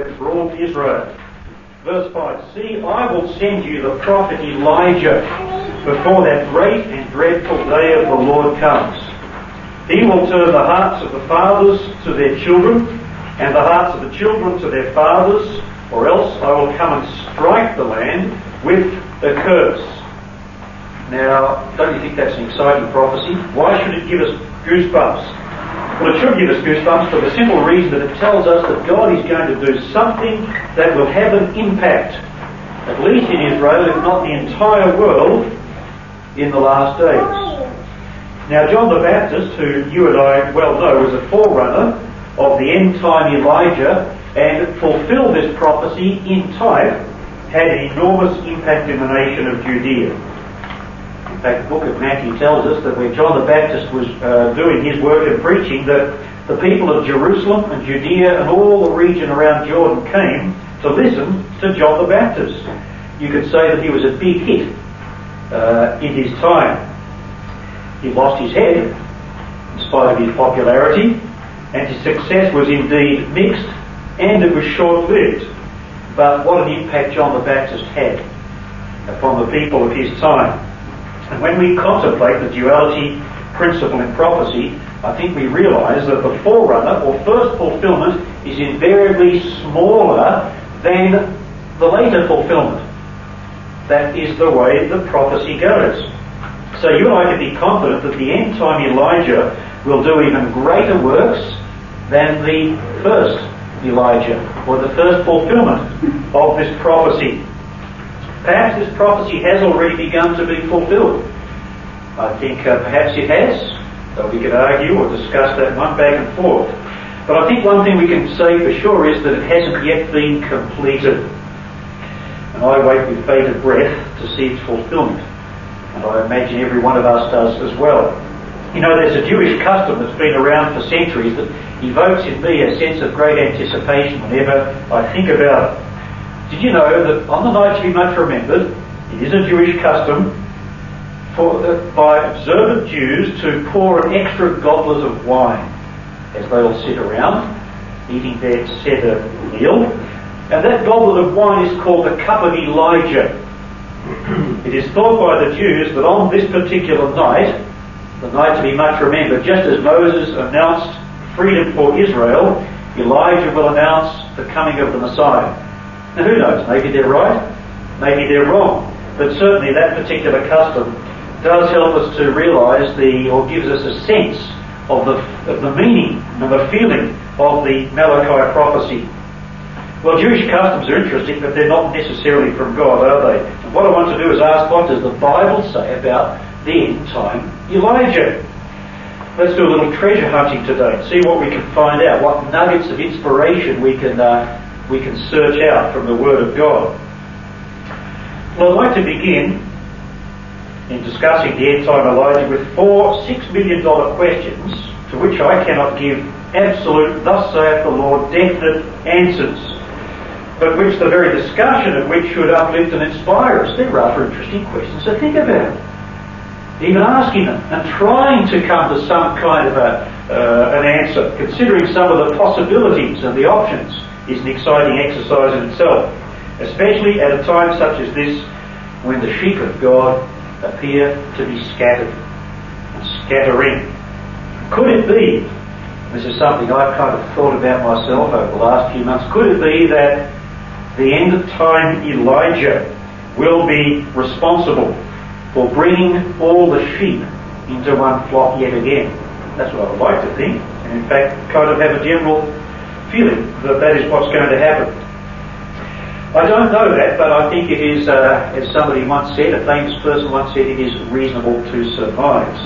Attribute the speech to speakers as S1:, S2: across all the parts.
S1: word for all Israel. Verse 5, see, I will send you the prophet Elijah before that great and dreadful day of the Lord comes. He will turn the hearts of the fathers to their children, and the hearts of the children to their fathers, or else I will come and strike the land with a curse. Now, don't you think that's an exciting prophecy? Why should it give us goosebumps? Well, it should give us goosebumps for the simple reason that it tells us that God is going to do something that will have an impact, at least in Israel, if not the entire world, in the last days. Now, John the Baptist, who you and I well know was a forerunner of the end-time Elijah and fulfilled this prophecy in type, had an enormous impact in the nation of Judea. In fact, the book of Matthew tells us that when John the Baptist was doing his work and preaching, that the people of Jerusalem and Judea and all the region around Jordan came to listen to John the Baptist. You could say that he was a big hit in his time. He lost his head in spite of his popularity, and his success was indeed mixed, and it was short-lived. But what an impact John the Baptist had upon the people of his time. And when we contemplate the duality principle in prophecy, I think we realise that the forerunner or first fulfilment is invariably smaller than the later fulfilment. That is the way the prophecy goes. So you and I can be confident that the end-time Elijah will do even greater works than the first Elijah, or the first fulfilment of this prophecy. Perhaps this prophecy has already begun to be fulfilled. I think perhaps it has, though we could argue or discuss that one back and forth. But I think one thing we can say for sure is that it hasn't yet been completed. And I wait with bated breath to see its fulfilment. And I imagine every one of us does as well. You know, there's a Jewish custom that's been around for centuries that evokes in me a sense of great anticipation whenever I think about it. Did you know that on the night to be much remembered, it is a Jewish custom by observant Jews to pour an extra goblet of wine as they all sit around eating their Seder meal. And that goblet of wine is called the cup of Elijah. It is thought by the Jews that on this particular night, the night to be much remembered, just as Moses announced freedom for Israel, Elijah will announce the coming of the Messiah. Now who knows, maybe they're right, maybe they're wrong, but certainly that particular custom does help us to realise or gives us a sense of the meaning and the feeling of the Malachi prophecy. Well, Jewish customs are interesting, but they're not necessarily from God, are they? And what I want to do is ask, what does the Bible say about the end time Elijah? Let's do a little treasure hunting today, see what we can find out, what nuggets of inspiration we can search out from the Word of God. Well, I'd like to begin in discussing the end time Elijah with 4 $6 million questions to which I cannot give absolute, thus saith the Lord, definite answers, but which the very discussion of which should uplift and inspire us. They're rather interesting questions to think about. Even asking them and trying to come to some kind of an answer, considering some of the possibilities and the options, is an exciting exercise in itself, especially at a time such as this when the sheep of God appear to be scattered and scattering. Could it be, this is something I've kind of thought about myself over the last few months, could it be that the end of time Elijah will be responsible for bringing all the sheep into one flock yet again? That's what I would like to think, and in fact kind of have a general feeling that that is what's going to happen. I don't know that, but I think it is, as somebody once said, a famous person once said, it is reasonable to surmise.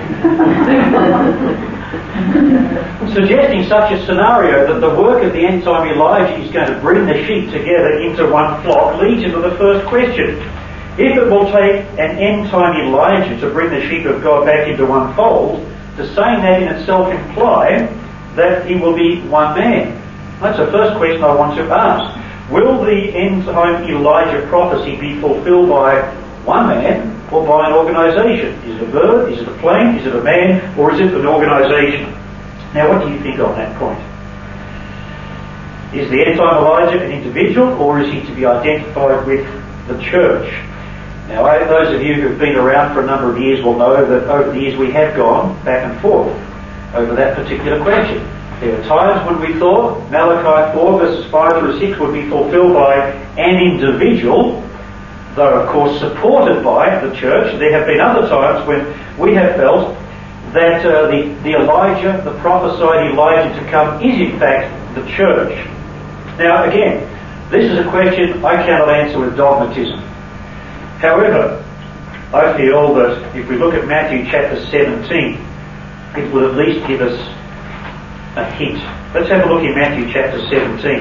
S1: Suggesting such a scenario that the work of the end time Elijah is going to bring the sheep together into one flock leads into the first question. If it will take an end time Elijah to bring the sheep of God back into one fold, does saying that in itself imply that he will be one man? That's the first question I want to ask. Will the end time Elijah prophecy be fulfilled by one man or by an organisation? Is it a bird? Is it a plane? Is it a man? Or is it an organisation? Now, what do you think on that point? Is the end time Elijah an individual, or is he to be identified with the church? Now, those of you who've been around for a number of years will know that over the years we have gone back and forth over that particular question. There were times when we thought Malachi 4 verses 5 through 6 would be fulfilled by an individual, though of course supported by the church. There have been other times when we have felt that the Elijah, the prophesied Elijah to come, is in fact the church. Now again, this is a question I cannot answer with dogmatism. However, I feel that if we look at Matthew chapter 17, it will at least give us a hint. Let's have a look in Matthew chapter 17.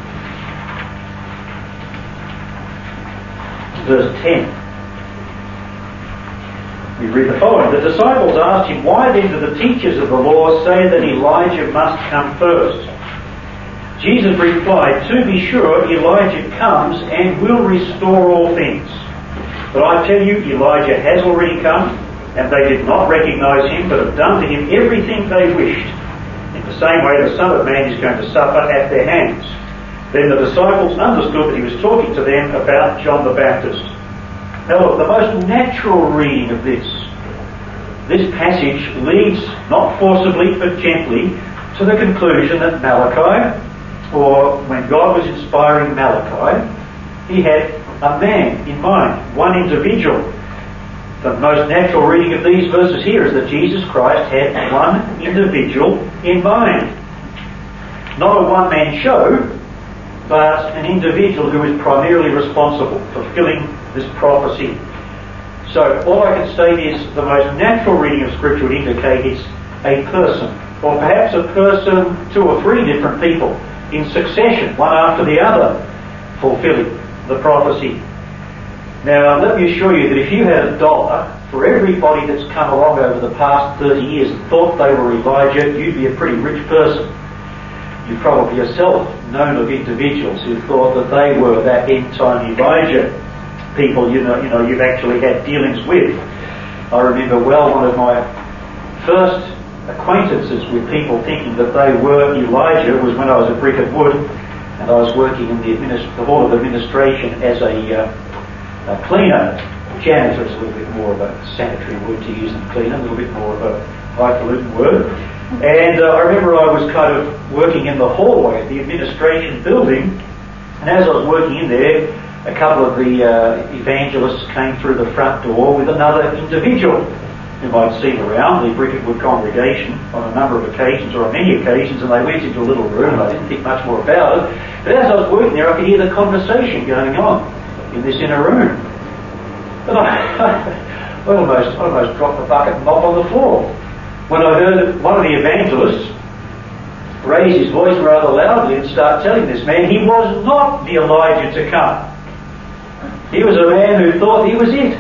S1: Verse 10. We read the following. The disciples asked him, "Why then do the teachers of the law say that Elijah must come first?" Jesus replied, "To be sure, Elijah comes and will restore all things. But I tell you, Elijah has already come, and they did not recognize him, but have done to him everything they wished. In the same way, the Son of Man is going to suffer at their hands." Then the disciples understood that he was talking to them about John the Baptist. Now look, the most natural reading of this passage leads, not forcibly but gently, to the conclusion that Malachi, or when God was inspiring Malachi, he had a man in mind, one individual. The most natural reading of these verses here is that Jesus Christ had one individual in mind. Not a one-man show, but an individual who is primarily responsible for fulfilling this prophecy. So all I can state is the most natural reading of Scripture would indicate it's a person, or perhaps a person, 2 or 3 different people in succession, one after the other, fulfilling the prophecy. Now, let me assure you that if you had $1 for everybody that's come along over the past 30 years and thought they were Elijah, you'd be a pretty rich person. You've probably yourself known of individuals who thought that they were that end-time Elijah. People you've actually had dealings with. I remember well one of my first acquaintances with people thinking that they were Elijah was when I was at Brick and Wood, and I was working in the Hall of Administration as a cleaner. Janitor is a little bit more of a sanitary word to use than cleaner, a little bit more of a highfalutin word. And I remember I was kind of working in the hallway of the administration building, and as I was working in there, a couple of the evangelists came through the front door with another individual whom I'd seen around the Brick and Wood congregation on a number of occasions, or on many occasions, and they went into a little room, and I didn't think much more about it. But as I was working there, I could hear the conversation going on in this inner room. And I almost dropped the bucket and mop on the floor when I heard one of the evangelists raise his voice rather loudly and start telling this man he was not the Elijah to come. He was a man who thought he was it.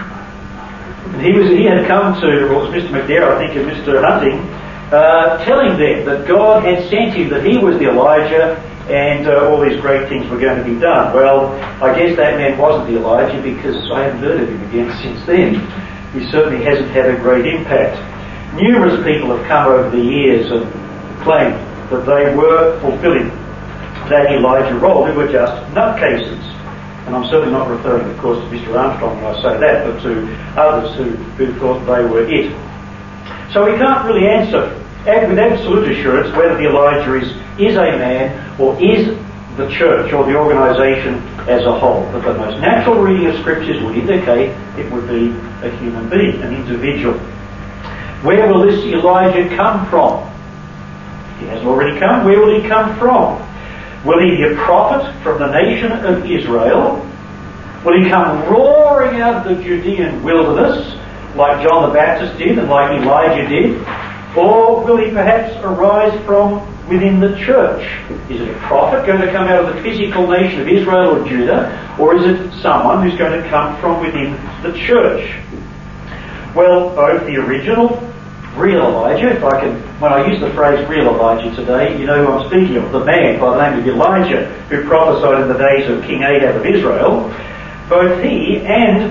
S1: And he had come to, well, it was Mr. McNair, I think, and Mr. Hunting, telling them that God had sent him, that he was the Elijah, and all these great things were going to be done. Well, I guess that man wasn't the Elijah, because I haven't heard of him again since then. He certainly hasn't had a great impact. Numerous people have come over the years and claimed that they were fulfilling that Elijah role, who were just nutcases. And I'm certainly not referring, of course, to Mr. Armstrong when I say that, but to others who thought they were it. So we can't really answer with absolute assurance whether the Elijah is a man or is the church or the organisation as a whole. But the most natural reading of Scriptures would indicate it would be a human being, an individual. Where will this Elijah come from? He hasn't already come. Where will he come from? Will he be a prophet from the nation of Israel? Will he come roaring out of the Judean wilderness like John the Baptist did and like Elijah did? Or will he perhaps arise from within the church? Is it a prophet going to come out of the physical nation of Israel or Judah? Or is it someone who's going to come from within the church? Well, both the original, real Elijah, when I use the phrase real Elijah today, you know who I'm speaking of, the man by the name of Elijah, who prophesied in the days of King Ahab of Israel. Both he and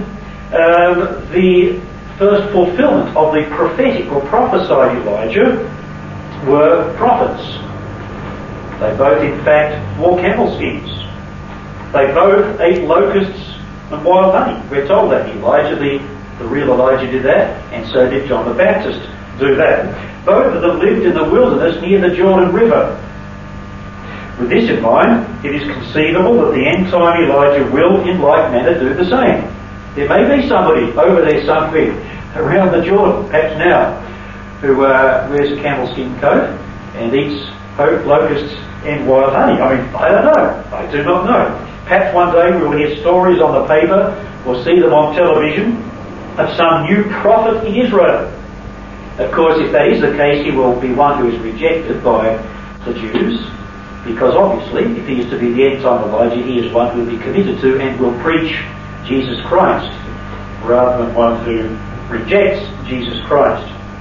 S1: the first fulfillment of the prophetic or prophesied Elijah were prophets. They both, in fact, wore camel skins. They both ate locusts and wild honey. We're told that Elijah, the real Elijah, did that, and so did John the Baptist do that. Both of them lived in the wilderness near the Jordan River. With this in mind, it is conceivable that the end-time Elijah will, in like manner, do the same. There may be somebody over there somewhere around the Jordan, perhaps now, who wears a camel skin coat and eats locusts and wild honey. I mean, I don't know. I do not know. Perhaps one day we will hear stories on the paper or see them on television of some new prophet in Israel. Of course, if that is the case, he will be one who is rejected by the Jews, because obviously, if he is to be the end-time Elijah, he is one who will be committed to and will preach Jesus Christ, rather than one who rejects Jesus Christ.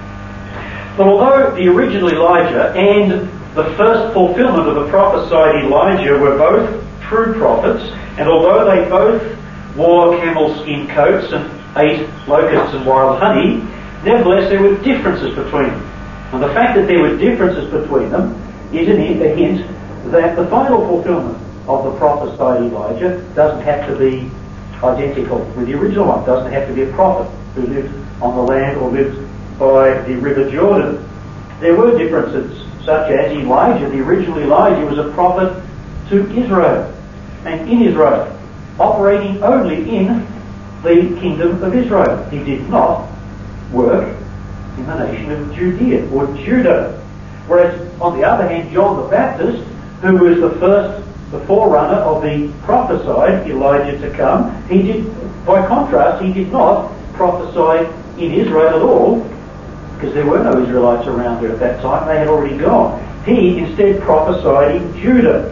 S1: But although the original Elijah and the first fulfillment of the prophesied Elijah were both true prophets, and although they both wore camel skin coats and ate locusts and wild honey, nevertheless there were differences between them. And the fact that there were differences between them is a hint that the final fulfillment of the prophesied Elijah doesn't have to be identical with the original one. It doesn't have to be a prophet who lived on the land or lived by the River Jordan. There were differences, such as Elijah, the original Elijah, was a prophet to Israel, and in Israel, operating only in the kingdom of Israel. He did not work in the nation of Judea or Judah. Whereas, on the other hand, John the Baptist, who was the forerunner of the prophesied Elijah to come, by contrast, he did not prophesy in Israel at all, because there were no Israelites around there at that time. They had already gone. He instead prophesied in Judah.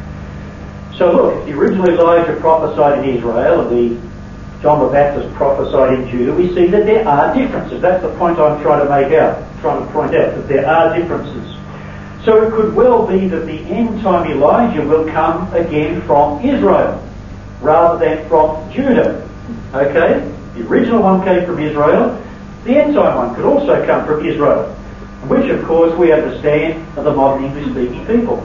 S1: So look, if the original Elijah prophesied in Israel and John the Baptist prophesied in Judah, we see that there are differences. That's the point I'm trying to point out, that there are differences. So it could well be that the end-time Elijah will come again from Israel, rather than from Judah. Okay? The original one came from Israel. The end-time one could also come from Israel, which of course we understand are the modern English-speaking people.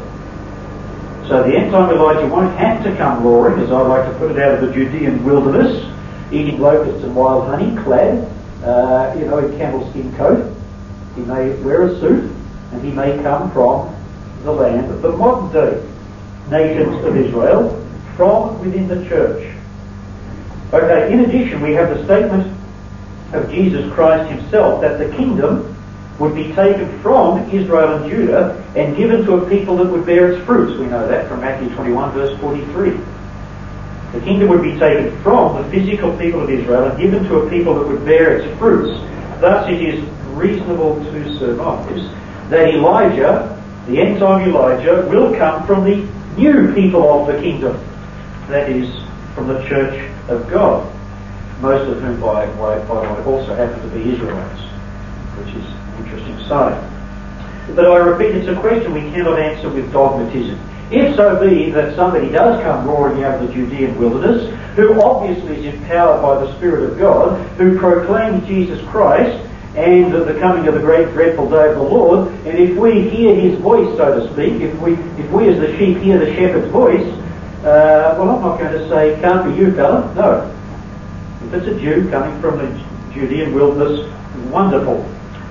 S1: So the end-time Elijah won't have to come roaring, as I like to put it, out of the Judean wilderness, eating locusts and wild honey, clad, in camel skin coat. He may wear a suit, and he may come from the land of the modern day nations of Israel, from within the church. Okay, in addition, we have the statement of Jesus Christ himself that the kingdom would be taken from Israel and Judah and given to a people that would bear its fruits. We know that from Matthew 21 verse 43. The kingdom would be taken from the physical people of Israel and given to a people that would bear its fruits. Thus it is reasonable to surmise that Elijah, the end-time Elijah, will come from the new people of the kingdom. That is, from the church of God. Most of whom, by the way, also happen to be Israelites, which is an interesting sign. But I repeat, it's a question we cannot answer with dogmatism. If so be that somebody does come roaring out of the Judean wilderness, who obviously is empowered by the Spirit of God, who proclaims Jesus Christ and the coming of the great dreadful day of the Lord, and if we hear his voice, so to speak, if we as the sheep hear the shepherd's voice, well, I'm not going to say, can't be you, fella. No. If it's a Jew coming from the Judean wilderness, wonderful.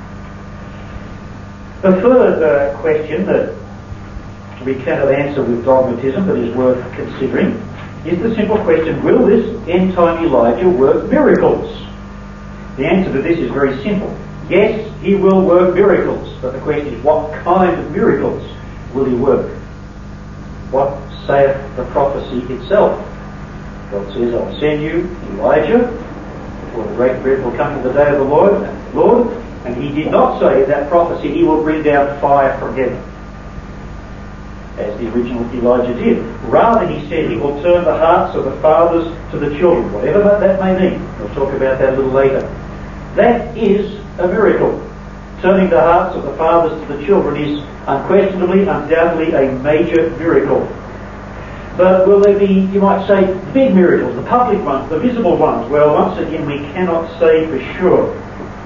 S1: The third question that we cannot answer with dogmatism, but is worth considering, is the simple question, will this end-time Elijah work miracles? The answer to this is very simple. Yes, he will work miracles, but the question is, what kind of miracles will he work? What saith the prophecy itself? God says, I'll send you Elijah before the great dreadful coming of the day of the Lord, and he did not say in that prophecy he will bring down fire from heaven, as the original Elijah did. Rather, he said he will turn the hearts of the fathers to the children, whatever that may mean. We'll talk about that a little later. That is a miracle. Turning the hearts of the fathers to the children is unquestionably, undoubtedly a major miracle. But will there be, you might say, big miracles, the public ones, the visible ones? Well, once again, we cannot say for sure.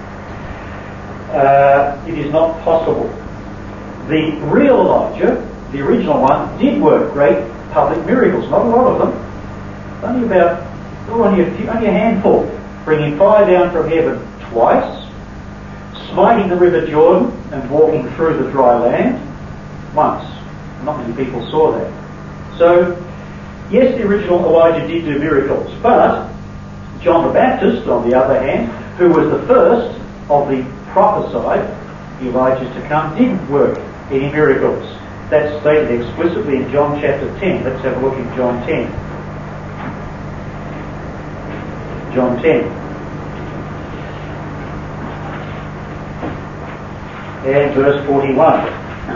S1: It is not possible. The real Elijah, the original one, did work great public miracles. Not a lot of them. Only a handful. Bringing fire down from heaven twice, smiting the river Jordan and walking through the dry land once. Not many people saw that. So, yes, the original Elijah did do miracles, but John the Baptist, on the other hand, who was the first of the prophesied Elijahs to come, didn't work any miracles. That's stated explicitly in John chapter 10. Let's have a look in John 10. John 10. And verse 41.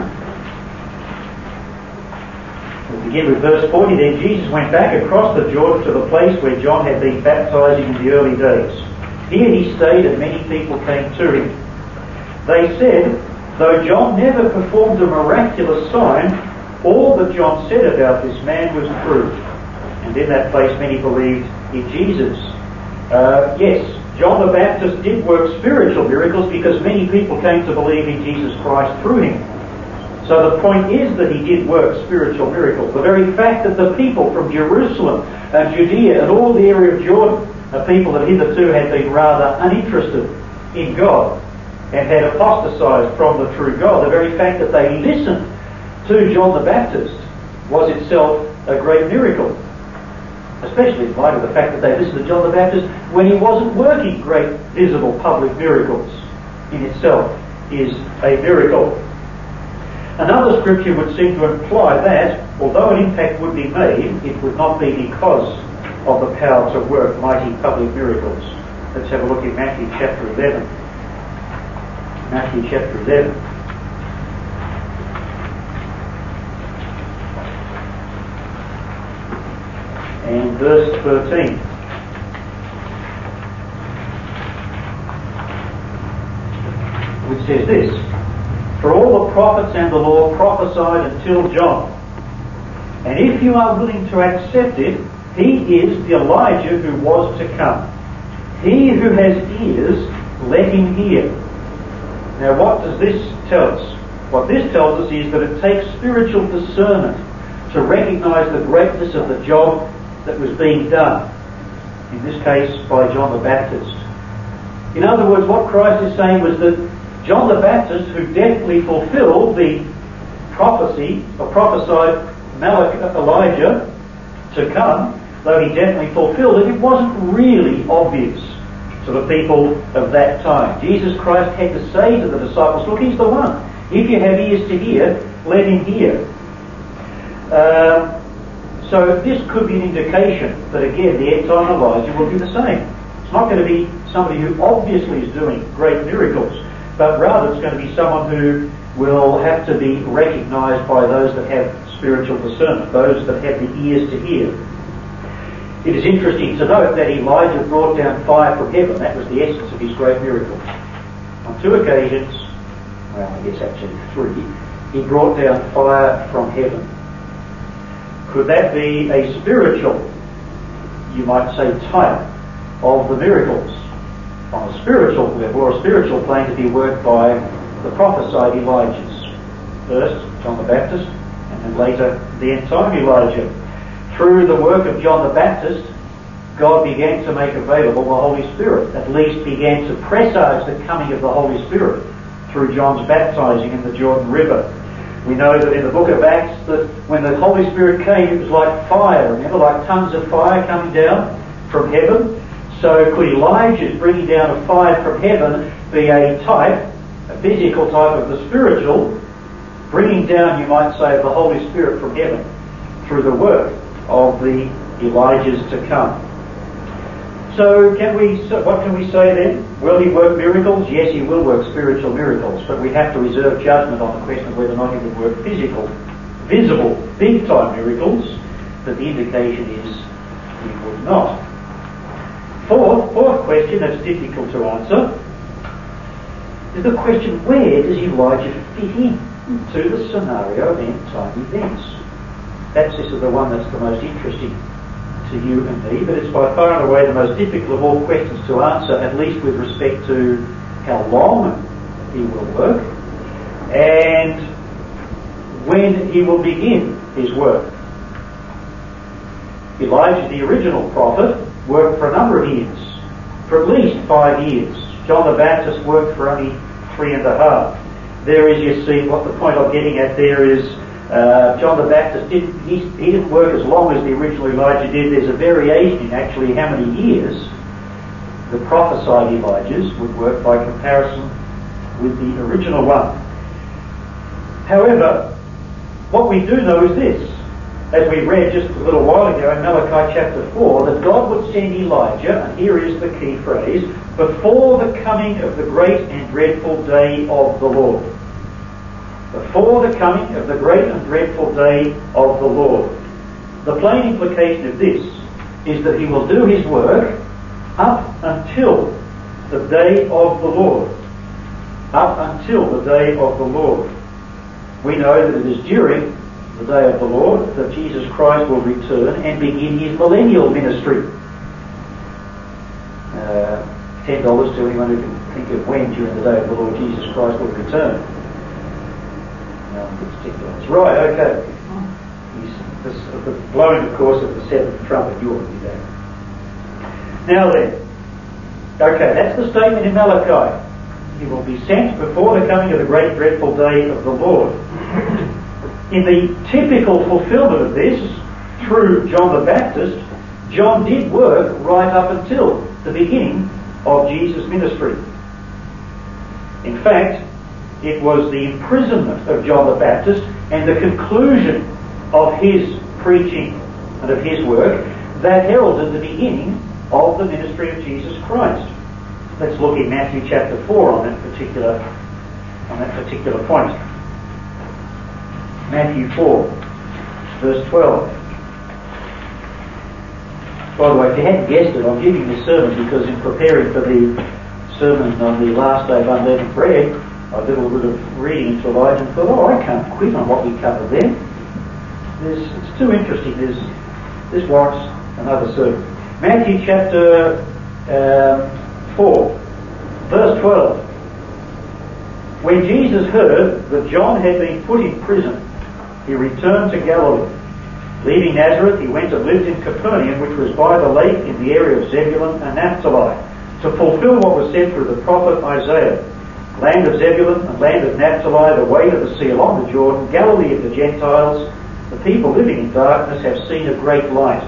S1: We'll begin with verse 40. Then Jesus went back across the Jordan to the place where John had been baptizing in the early days. Here he stayed and many people came to him. They said, though John never performed a miraculous sign, all that John said about this man was true. And in that place many believed in Jesus. Yes, John the Baptist did work spiritual miracles because many people came to believe in Jesus Christ through him. So the point is that he did work spiritual miracles. The very fact that the people from Jerusalem and Judea and all the area of Jordan are people that hitherto had been rather uninterested in God and had apostatized from the true God. The very fact that they listened to John the Baptist was itself a great miracle. Especially in light of the fact that they listened to John the Baptist when he wasn't working great visible public miracles. In itself is a miracle. Another scripture would seem to imply that, although an impact would be made, it would not be because of the power to work mighty public miracles. Let's have a look at Matthew chapter 11. Matthew chapter 11. And verse 13. Which says this, for all the prophets and the law prophesied until John. And if you are willing to accept it, he is the Elijah who was to come. He who has ears, let him hear. Now what does this tell us? What this tells us is that it takes spiritual discernment to recognise the greatness of the job that was being done, in this case by John the Baptist. In other words, what Christ is saying was that John the Baptist, who definitely fulfilled the prophecy or prophesied Elijah to come, though he definitely fulfilled it, it wasn't really obvious to the people of that time. Jesus Christ had to say to the disciples, look, he's the one. If you have ears to hear, let him hear. So this could be an indication that again the end-time Elijah will be the same. It's not going to be somebody who obviously is doing great miracles, but rather it's going to be someone who will have to be recognised by those that have spiritual discernment, those that have the ears to hear. It is interesting to note that Elijah brought down fire from heaven. That was the essence of his great miracle. On 2 occasions, well I guess actually 3, he brought down fire from heaven. Could that be a spiritual, you might say, type of the miracles on a spiritual level or a spiritual plane to be worked by the prophesied Elijahs? First, John the Baptist, and then later the end-time Elijah. Through the work of John the Baptist, God began to make available the Holy Spirit, at least began to presage the coming of the Holy Spirit through John's baptizing in the Jordan River. We know that in the book of Acts that when the Holy Spirit came, it was like fire, remember, like tongues of fire coming down from heaven. So could Elijah's bringing down a fire from heaven be a type, a physical type of the spiritual, bringing down, you might say, of the Holy Spirit from heaven through the work of the Elijahs to come? So what can we say then? Will he work miracles? Yes, he will work spiritual miracles, but we have to reserve judgment on the question of whether or not he would work physical, visible, big-time miracles, but the indication is he would not. Fourth question that's difficult to answer is the question, where does Elijah fit in to the scenario of end-time events? Perhaps this is the one that's the most interesting to you and me, but it's by far and away the most difficult of all questions to answer, at least with respect to how long he will work and when he will begin his work. Elijah, the original prophet, worked for a number of years, for at least 5 years. John the Baptist worked for only 3.5. There is, you see, what the point I'm getting at there is, John the Baptist didn't work as long as the original Elijah did. There's a variation in actually how many years the prophesied Elijahs would work by comparison with the original one. However, what we do know is this, as we read just a little while ago in Malachi chapter 4, that God would send Elijah, and here is the key phrase, before the coming of the great and dreadful day of the Lord. Before the coming of the great and dreadful day of the Lord. The plain implication of this is that he will do his work up until the day of the Lord. Up until the day of the Lord. We know that it is during the day of the Lord that Jesus Christ will return and begin his millennial ministry. $10 to anyone who can think of when during the day of the Lord Jesus Christ will return. That's right, okay. The blowing, of course, of the seventh trumpet, you ought to be there. Now then, okay, that's the statement in Malachi. He will be sent before the coming of the great dreadful day of the Lord. In the typical fulfillment of this, through John the Baptist, John did work right up until the beginning of Jesus' ministry. In fact, it was the imprisonment of John the Baptist and the conclusion of his preaching and of his work that heralded the beginning of the ministry of Jesus Christ. Let's look in Matthew chapter 4 on that particular point. Matthew 4, verse 12. By the way, if you hadn't guessed it, I'm giving this sermon because in preparing for the sermon on the last day of unleavened bread, I did a little bit of reading into Elijah and thought, I can't quit on what we covered there. It's too interesting. This warrants another sermon. Matthew chapter 4, verse 12. When Jesus heard that John had been put in prison, he returned to Galilee. Leaving Nazareth, he went and lived in Capernaum, which was by the lake in the area of Zebulun and Naphtali, to fulfill what was said through the prophet Isaiah. Land of Zebulun and land of Naphtali, the way to the sea along the Jordan, Galilee of the Gentiles, the people living in darkness have seen a great light.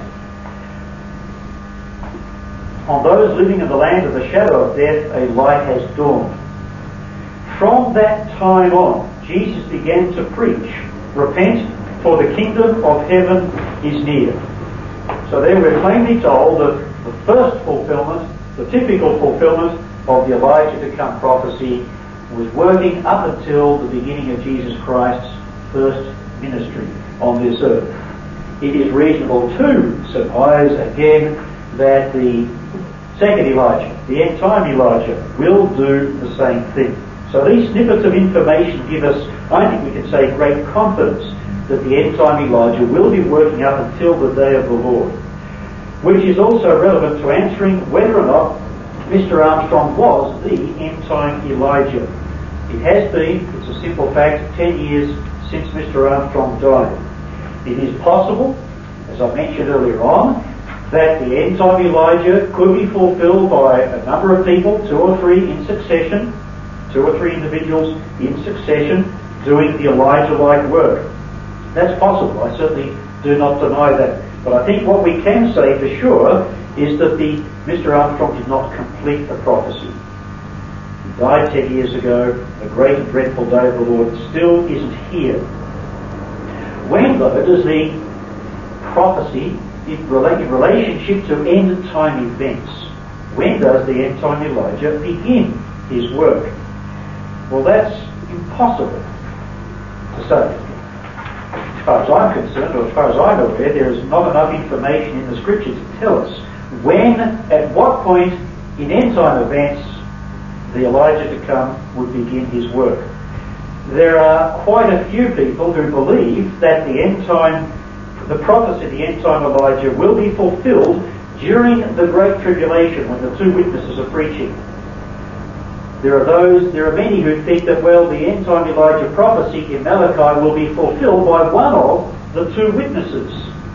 S1: On those living in the land of the shadow of death, a light has dawned. From that time on, Jesus began to preach, repent, for the kingdom of heaven is near. So there we're plainly told that the first fulfillment, the typical fulfillment of the Elijah to come prophecy was working up until the beginning of Jesus Christ's first ministry on this earth. It is reasonable to surmise again that the second Elijah, the end time Elijah, will do the same thing. So these snippets of information give us, I think we can say, great confidence that the end time Elijah will be working up until the day of the Lord, which is also relevant to answering whether or not Mr. Armstrong was the end time Elijah. It has been, it's a simple fact, 10 years since Mr. Armstrong died. It is possible, as I mentioned earlier on, that the end time Elijah could be fulfilled by a number of people, 2 or 3 in succession, 2 or 3 individuals in succession doing the Elijah-like work. That's possible. I certainly do not deny that. But I think what we can say for sure is that Mr. Armstrong did not complete the prophecy. He died 10 years ago. The great and dreadful day of the Lord still isn't here. When, though, does the prophecy, in relationship to end-time events, when does the end-time Elijah begin his work? Well, that's impossible to say. As far as I'm concerned, or as far as I'm aware, there is not enough information in the Scripture to tell us when, at what point in end-time events, the Elijah to come would begin his work. There are quite a few people who believe that the prophecy of the end-time Elijah will be fulfilled during the Great Tribulation when the 2 witnesses are preaching. There are many who think that, well, the end-time Elijah prophecy in Malachi will be fulfilled by one of the two witnesses.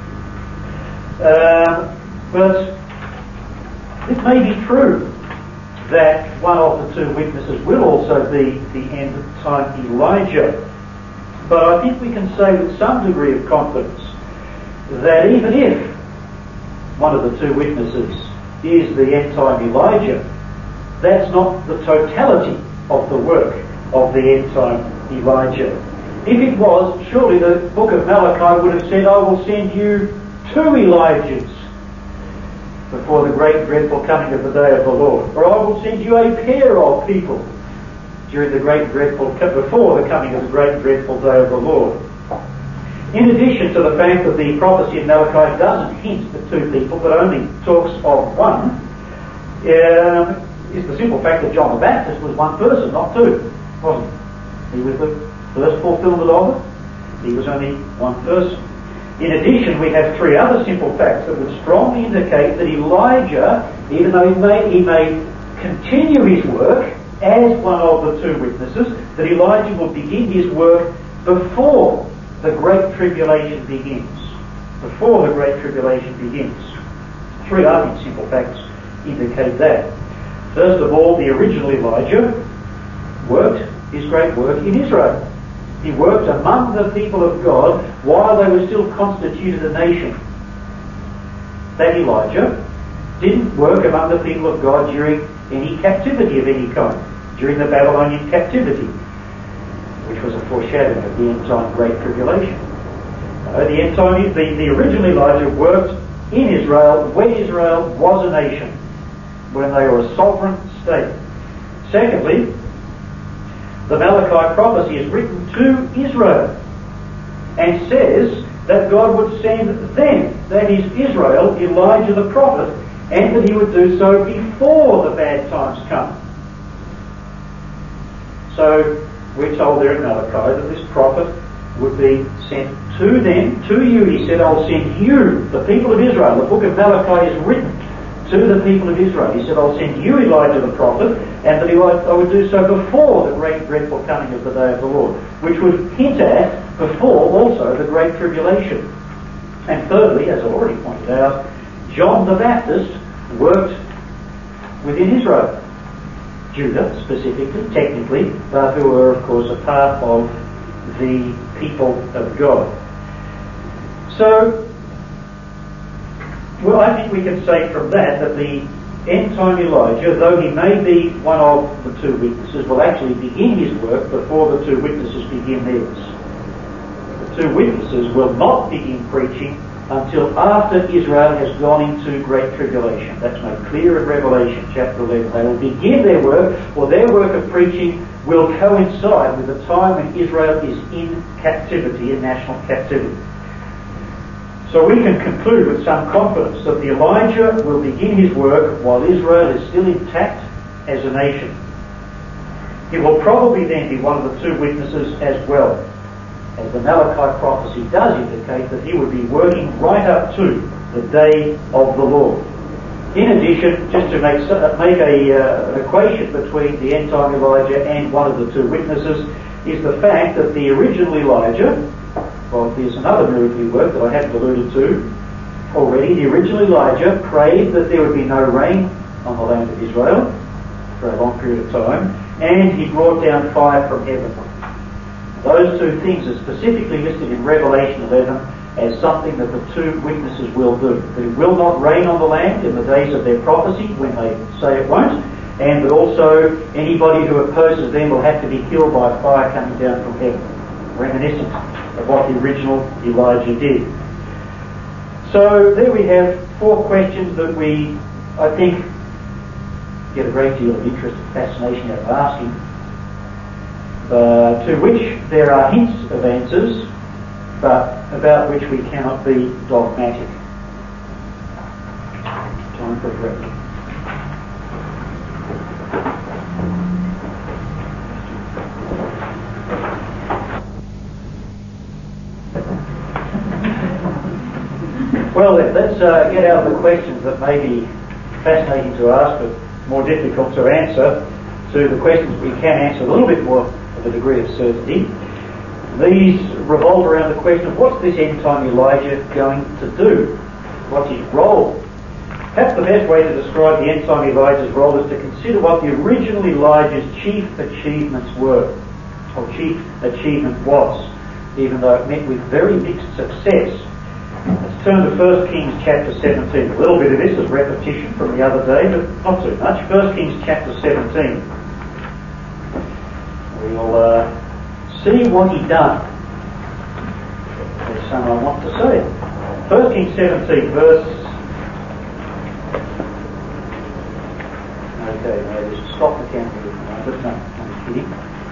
S1: But it may be true that one of the two witnesses will also be the end-time Elijah. But I think we can say with some degree of confidence that even if one of the two witnesses is the end-time Elijah, that's not the totality of the work of the end-time Elijah. If it was, surely the book of Malachi would have said, I will send you two Elijahs before the great dreadful coming of the day of the Lord. Or I will send you a pair of people during the great dreadful, before the coming of the great dreadful day of the Lord. In addition to the fact that the prophecy in Malachi doesn't hint at two people, but only talks of one, is the simple fact that John the Baptist was one person, not two, wasn't he? He was the first fulfillment of it. He was only one person. In addition, we have three other simple facts that would strongly indicate that Elijah, even though he may continue his work as one of the two witnesses, that Elijah will begin his work before the Great Tribulation begins. Before the Great Tribulation begins. Three other simple facts indicate that. First of all, the original Elijah worked his great work in Israel. He worked among the people of God while they were still constituted a nation. That Elijah didn't work among the people of God during any captivity of any kind, during the Babylonian captivity, which was a foreshadowing of the end-time Great Tribulation. The original Elijah worked in Israel when Israel was a nation, when they were a sovereign state. Secondly, the Malachi prophecy is written to Israel and says that God would send them, that is Israel, Elijah the prophet, and that he would do so before the bad times come. So we're told there in Malachi that this prophet would be sent to them, to you. He said, I'll send you, the people of Israel. The book of Malachi is written to the people of Israel. He said, I'll send you Elijah the prophet, and that I would do so before the great dreadful coming of the day of the Lord, which would hint at before also the great tribulation. And thirdly, as I already pointed out, John the Baptist worked within Israel. Judah specifically, technically, but who were of course a part of the people of God. So, well, I think we can say from that the end-time Elijah, though he may be one of the two witnesses, will actually begin his work before the two witnesses begin theirs. The two witnesses will not begin preaching until after Israel has gone into great tribulation. That's made clear in Revelation chapter 11. They will begin their work, or their work of preaching will coincide with the time when Israel is in captivity, in national captivity. So we can conclude with some confidence that the Elijah will begin his work while Israel is still intact as a nation. He will probably then be one of the two witnesses as well, as the Malachi prophecy does indicate that he would be working right up to the day of the Lord. In addition, just to make an equation between the end-time Elijah and one of the two witnesses, is the fact that the original Elijah, well, there's another military work that I haven't alluded to already. The original Elijah prayed that there would be no rain on the land of Israel for a long period of time, and he brought down fire from heaven. Those two things are specifically listed in Revelation 11 as something that the two witnesses will do. That it will not rain on the land in the days of their prophecy when they say it won't, and that also anybody who opposes them will have to be killed by fire coming down from heaven, reminiscent of what the original Elijah did. So there we have four questions that we, I think, get a great deal of interest and fascination out of asking, to which there are hints of answers, but about which we cannot be dogmatic. Time for a break. Well then, let's get out of the questions that may be fascinating to ask but more difficult to answer, to the questions we can answer a little bit more of a degree of certainty. These revolve around the question of what's this end-time Elijah going to do? What's his role? Perhaps the best way to describe the end-time Elijah's role is to consider what the original Elijah's chief achievements were, or chief achievement was, even though it met with very mixed success. Let's turn to 1 Kings chapter 17. A little bit of this is repetition from the other day, but not too much. 1 Kings chapter 17. We'll see what he done. There's some I want to say. 1 Kings 17, verse... Okay, no, just stop the camera for a moment. No, I'm kidding.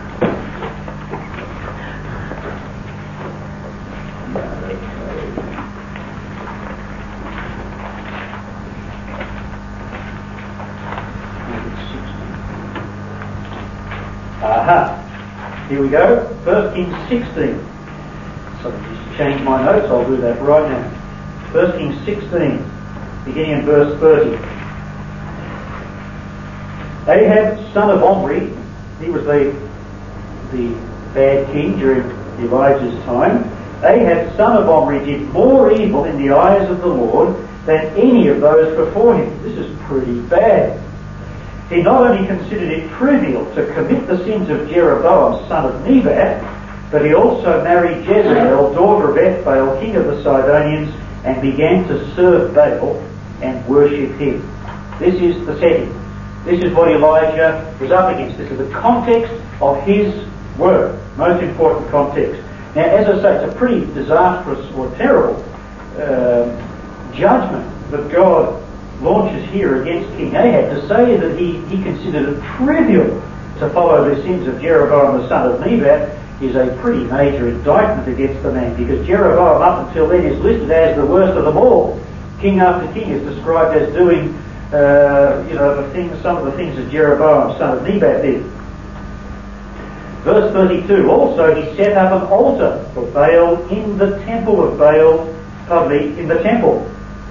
S1: Aha. Here we go. 1 Kings 16. So just change my notes. I'll do that right now. 1 Kings 16, beginning in verse 30. Ahab, son of Omri, he was the bad king during Elijah's time. Ahab, son of Omri, did more evil in the eyes of the Lord than any of those before him. This is pretty bad. He not only considered it trivial to commit the sins of Jeroboam, son of Nebat, but he also married Jezebel, daughter of Ethbaal, king of the Sidonians, and began to serve Baal and worship him. This is the setting. This is what Elijah was up against. This is the context of his work. Most important context. Now, as I say, it's a pretty disastrous or terrible judgment that God launches here against King Ahab. To say that he considered it trivial to follow the sins of Jeroboam the son of Nebat is a pretty major indictment against the man, because Jeroboam up until then is listed as the worst of them all. King after king is described as doing some of the things that Jeroboam son of Nebat did. Verse 32, also he set up an altar for Baal in the temple of Baal, in the temple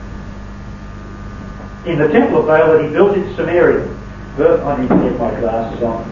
S1: of Baal that he built in Samaria. I need to get my glasses on.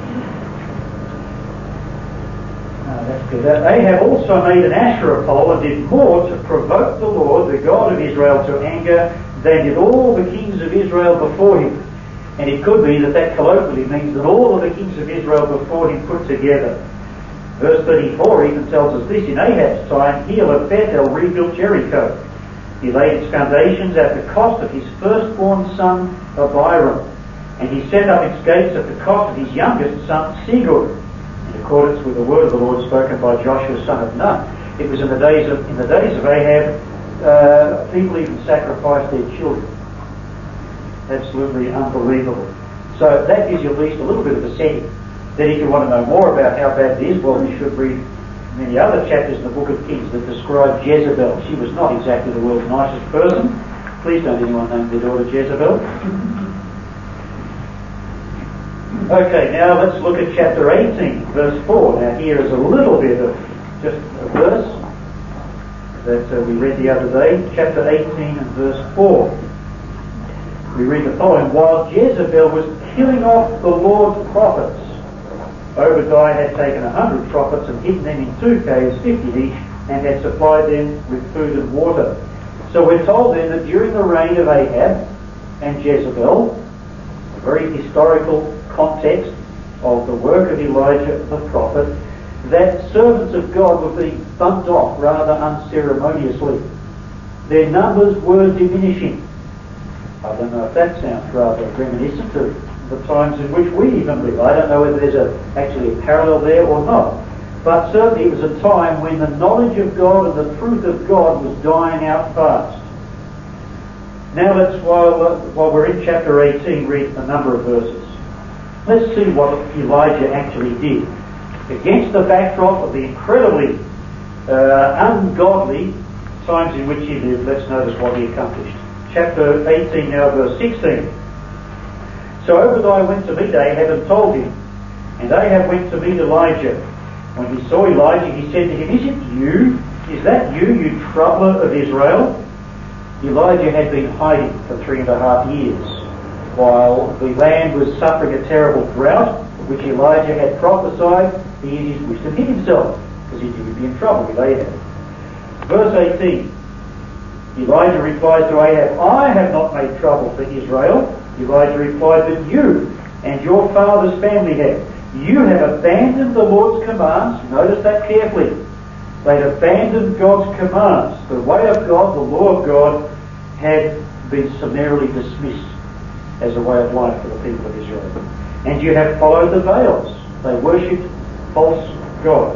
S1: That's good. Ahab also made an Asherah pole and did more to provoke the Lord, the God of Israel, to anger than did all the kings of Israel before him. And it could be that colloquially means that all of the kings of Israel before him put together. Verse 34 even tells us this: in Ahab's time, Hiel of Bethel rebuilt Jericho. He laid its foundations at the cost of his firstborn son Abiram, and he set up its gates at the cost of his youngest son Segub, in accordance with the word of the Lord spoken by Joshua son of Nun. It was in the days of Ahab, people even sacrificed their children. Absolutely unbelievable. So that gives you at least a little bit of a setting. Then if you want to know more about how bad it is, well, you should read many other chapters in the book of Kings that describe Jezebel. She was not exactly the world's nicest person. Please don't anyone name their daughter Jezebel. Okay, now let's look at chapter 18, verse 4. Now here is a little bit of just a verse that we read the other day. Chapter 18 and verse 4. We read the following: while Jezebel was killing off the Lord's prophets, Obadiah had taken 100 prophets and hidden them in 2 caves, 50 each, and had supplied them with food and water. So we're told then that during the reign of Ahab and Jezebel, a very historical context of the work of Elijah the prophet, that servants of God were being bumped off rather unceremoniously. Their numbers were diminishing. I don't know if that sounds rather reminiscent of the times in which we even live. I don't know whether there's actually a parallel there or not. But certainly it was a time when the knowledge of God and the truth of God was dying out fast. Now let's, while we're in chapter 18, read a number of verses. Let's see what Elijah actually did. Against the backdrop of the incredibly ungodly times in which he lived, let's notice what he accomplished. Chapter 18 now, verse 16. So Obadiah went to meet Ahab and told him, and Ahab went to meet Elijah. When he saw Elijah, he said to him, "Is it you? Is that you, you troubler of Israel?" Elijah had been hiding for 3.5 years. while the land was suffering a terrible drought, which Elijah had prophesied, he in his wisdom hid himself, because he knew he'd be in trouble with Ahab. Verse 18, Elijah replies to Ahab, I have not made trouble for Israel. Elijah replied, but you and your father's family have. You have abandoned the Lord's commands. Notice that carefully. They'd abandoned God's commands. The way of God, the law of God, had been summarily dismissed as a way of life for the people of Israel. And you have followed the Baals. They worshipped false gods.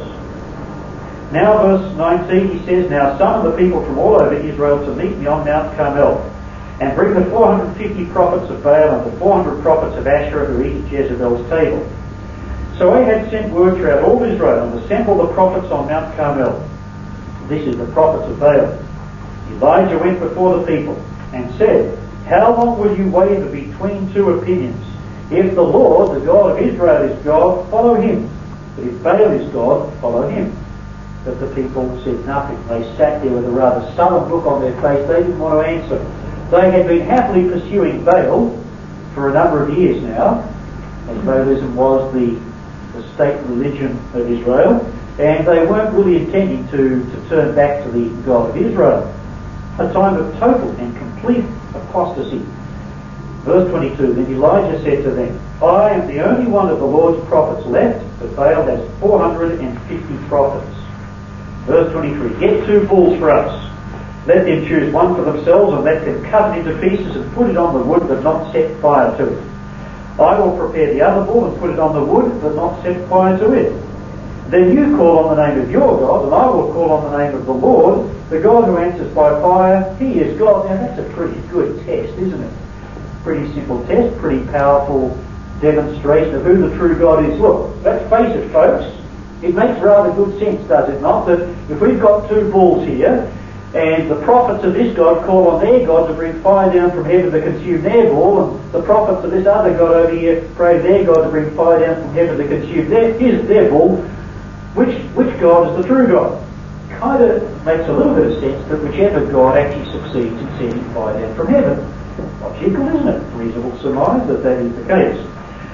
S1: Now verse 19, he says, Now summon the people from all over Israel to meet me on Mount Carmel, and bring the 450 prophets of Baal and the 400 prophets of Asherah who eat at Jezebel's table. So Ahab sent word throughout all Israel and assembled the prophets on Mount Carmel. This is the prophets of Baal. Elijah went before the people and said, How long will you waver between two opinions? If the Lord, the God of Israel, is God, follow him. But if Baal is God, follow him. But the people said nothing. They sat there with a rather sullen look on their face. They didn't want to answer. They had been happily pursuing Baal for a number of years now, as Baalism was the state religion of Israel, and they weren't really intending to turn back to the God of Israel. A time of total and complete apostasy. Verse 22, Then Elijah said to them, I am the only one of the Lord's prophets left, but Baal has 450 prophets. Verse 23, Get 2 bulls for us. Let them choose one for themselves, and let them cut it into pieces and put it on the wood, but not set fire to it. I will prepare the other bull and put it on the wood, but not set fire to it. Then you call on the name of your God, and I will call on the name of the Lord, the God who answers by fire. He is God. Now that's a pretty good test, isn't it? Pretty simple test, pretty powerful demonstration of who the true God is. Look, let's face it, folks. It makes rather good sense, does it not, that if we've got 2 bulls here, and the prophets of this God call on their God to bring fire down from heaven to consume their bull, and the prophets of this other God over here pray to their God to bring fire down from heaven to consume their bull, which God is the true God? Kind of makes a little bit of sense that whichever God actually succeeds in sending fire down from heaven. Logical, isn't it? Reasonable surmise that is the case.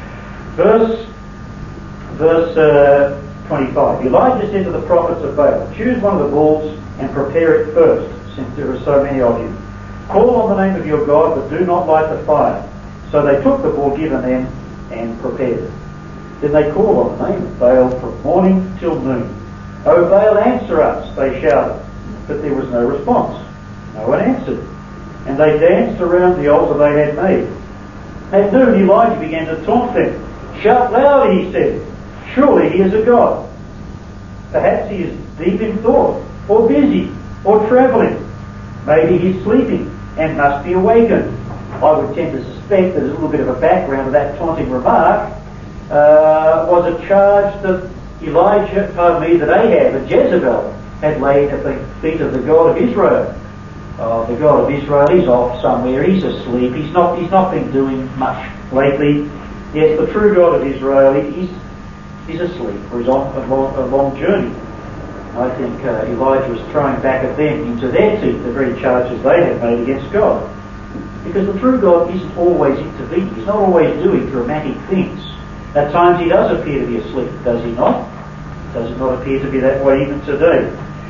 S1: Verse 25. Elijah said to the prophets of Baal, Choose one of the bulls and prepare it first, since there are so many of you. Call on the name of your God, but do not light the fire. So they took the bull given them and prepared it. Then they called on the name of Baal from morning till noon. O Baal, answer us, they shouted. But there was no response. No one answered. And they danced around the altar they had made. At noon Elijah began to taunt them. Shout louder, he said. Surely he is a god. Perhaps he is deep in thought, or busy, or travelling. Maybe he's sleeping and must be awakened. I would tend to suspect that a little bit of a background of that taunting remark was a charge that that Ahab and Jezebel had laid at the feet of the God of Israel. The God of Israel, he's off somewhere, he's asleep, he's not been doing much lately. Yes, the true God of Israel, he's asleep, or he's on a long journey. I think Elijah was throwing back at them into their teeth the very charges they had made against God. Because the true God isn't always intervening, he's not always doing dramatic things. At times he does appear to be asleep, does he not? Does it not appear to be that way even today?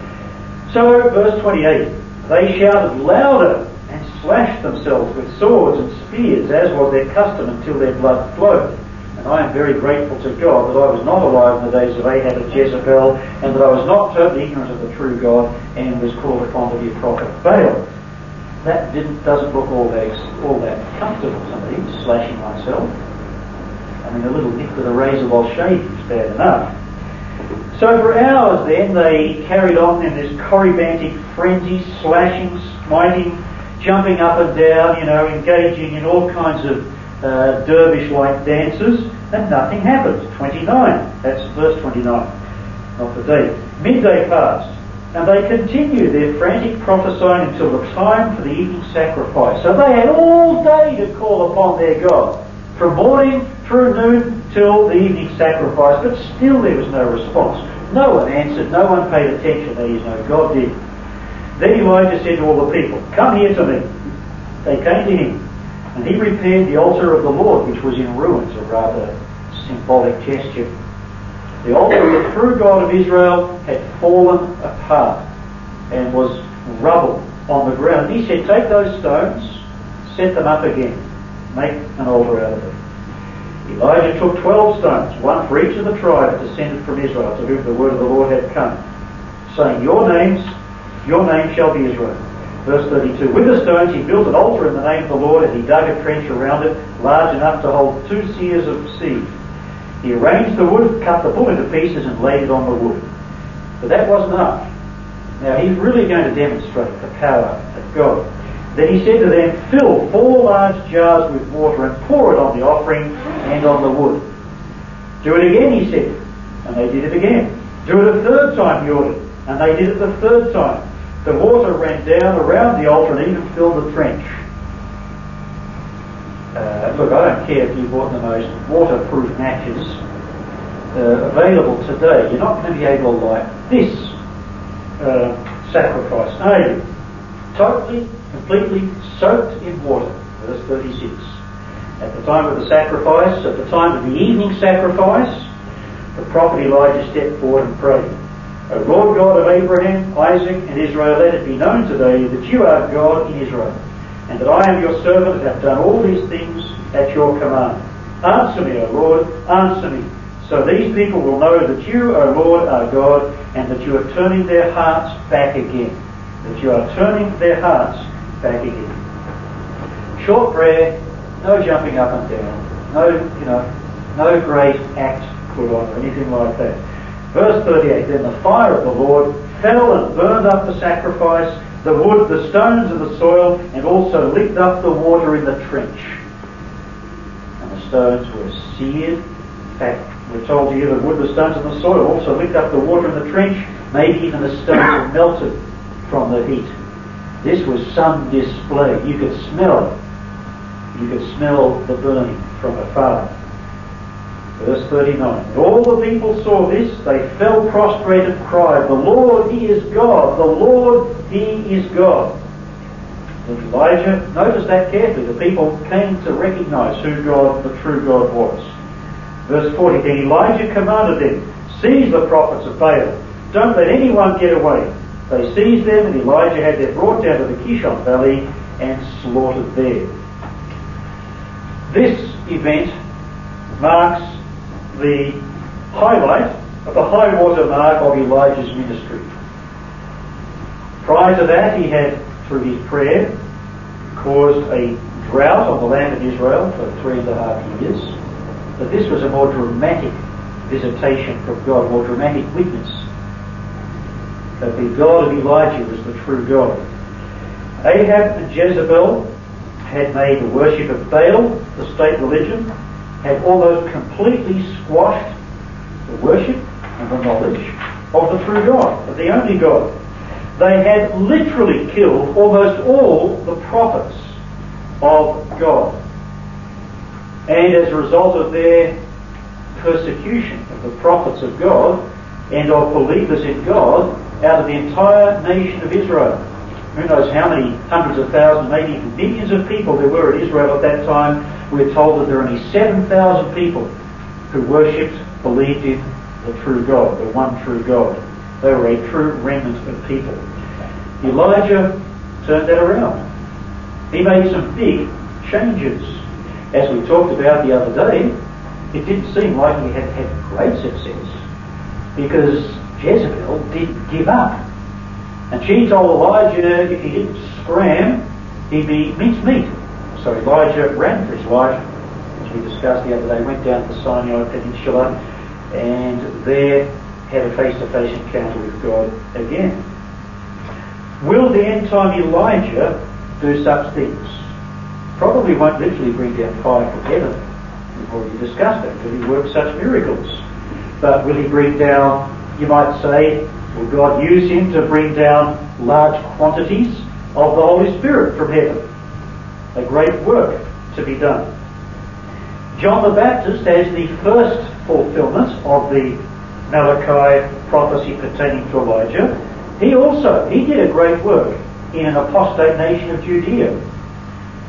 S1: So, verse 28, they shouted louder and slashed themselves with swords and spears, as was their custom, until their blood flowed. And I am very grateful to God that I was not alive in the days of Ahab and Jezebel, and that I was not totally ignorant of the true God and was called upon to be a prophet of Baal. That doesn't look all that comfortable to me, slashing myself. I mean, a little nick with a razor while shaving is bad enough. So for hours then they carried on in this corybantic frenzy, slashing, smiting, jumping up and down, engaging in all kinds of dervish-like dances, and nothing happened. 29, that's verse 29, not the date. Midday passed, and they continued their frantic prophesying until the time for the evening sacrifice. So they had all day to call upon their God, from morning through noon till the evening sacrifice, but still there was no response. No one answered, no one paid attention. That is, no, God did. Then Elijah said to all the people, Come here to me. They came to him.
S2: And he repaired the altar of the Lord, which was in ruins, a rather symbolic gesture. The altar of the true God of Israel had fallen apart and was rubble on the ground. He said, take those stones, set them up again, make an altar out of them. Elijah took 12 stones, one for each of the tribes descended from Israel, to whom the word of the Lord had come, saying, your name shall be Israel. Verse 32, with the stones he built an altar in the name of the Lord, and he dug a trench around it, large enough to hold 2 seahs of seed. He arranged the wood, cut the bull into pieces, and laid it on the wood. But that wasn't enough. Now he's really going to demonstrate the power of God. Then he said to them, fill 4 large jars with water and pour it on the offering and on the wood. Do it again, he said. And they did it again. Do it a 3rd time, he ordered. And they did it the 3rd time. The water ran down around the altar and even filled the trench. Look, I don't care if you bought the most waterproof matches available today. You're not going to be able to light this sacrifice, are you? Totally, completely soaked in water. Verse 36. At the time of the sacrifice, at the time of the evening sacrifice, the prophet Elijah stepped forward and prayed, O Lord God of Abraham, Isaac, and Israel, let it be known today that you are God in Israel, and that I am your servant and have done all these things at your command. Answer me, O Lord, answer me, so these people will know that you, O Lord, are God, and that you are turning their hearts back again. That you are turning their hearts back again. Short prayer, no jumping up and down, no great act put on or anything like that. Verse 38, then the fire of the Lord fell and burned up the sacrifice, the wood, the stones, and the soil, and also licked up the water in the trench. And the stones were seared. In fact, we're told here the wood, the stones, and the soil also licked up the water in the trench. Maybe even the stones were melted from the heat. This was some display. You could smell it. You could smell the burning from afar. Verse 39, and all the people saw this, they fell prostrate and cried, the Lord, He is God, the Lord, He is God. And Elijah, notice that carefully, the people came to recognize who God, the true God, was. Verse 40, then Elijah commanded them, seize the prophets of Baal, don't let anyone get away. They seized them, and Elijah had them brought down to the Kishon Valley and slaughtered there. This event marks the highlight of the high water mark of Elijah's ministry. Prior to that, he had, through his prayer, caused a drought on the land of Israel for 3.5 years. But this was a more dramatic visitation from God, more dramatic witness that the God of Elijah was the true God. Ahab and Jezebel had made the worship of Baal the state religion, had almost completely squashed the worship and the knowledge of the true God, of the only God. They had literally killed almost all the prophets of God. And as a result of their persecution of the prophets of God and of believers in God, out of the entire nation of Israel, who knows how many hundreds of thousands, maybe even millions of people there were in Israel at that time, we're told that there were only 7,000 people who worshipped, believed in the true God, the one true God. They were a true remnant of people. Elijah turned that around. He made some big changes. As we talked about the other day, it didn't seem like he had great success, because Jezebel didn't give up. And she told Elijah if he didn't scram, he'd be mincemeat. So Elijah ran for his life, as we discussed the other day, went down to the Sinai Peninsula, and there had a face-to-face encounter with God again. Will the end-time Elijah do such things? Probably won't literally bring down fire from heaven. We've already discussed that. Will he work such miracles? But will he bring down, you might say, will God use him to bring down large quantities of the Holy Spirit from heaven? A great work to be done. John the Baptist, as the first fulfillment of the Malachi prophecy pertaining to Elijah, he did a great work in an apostate nation of Judea.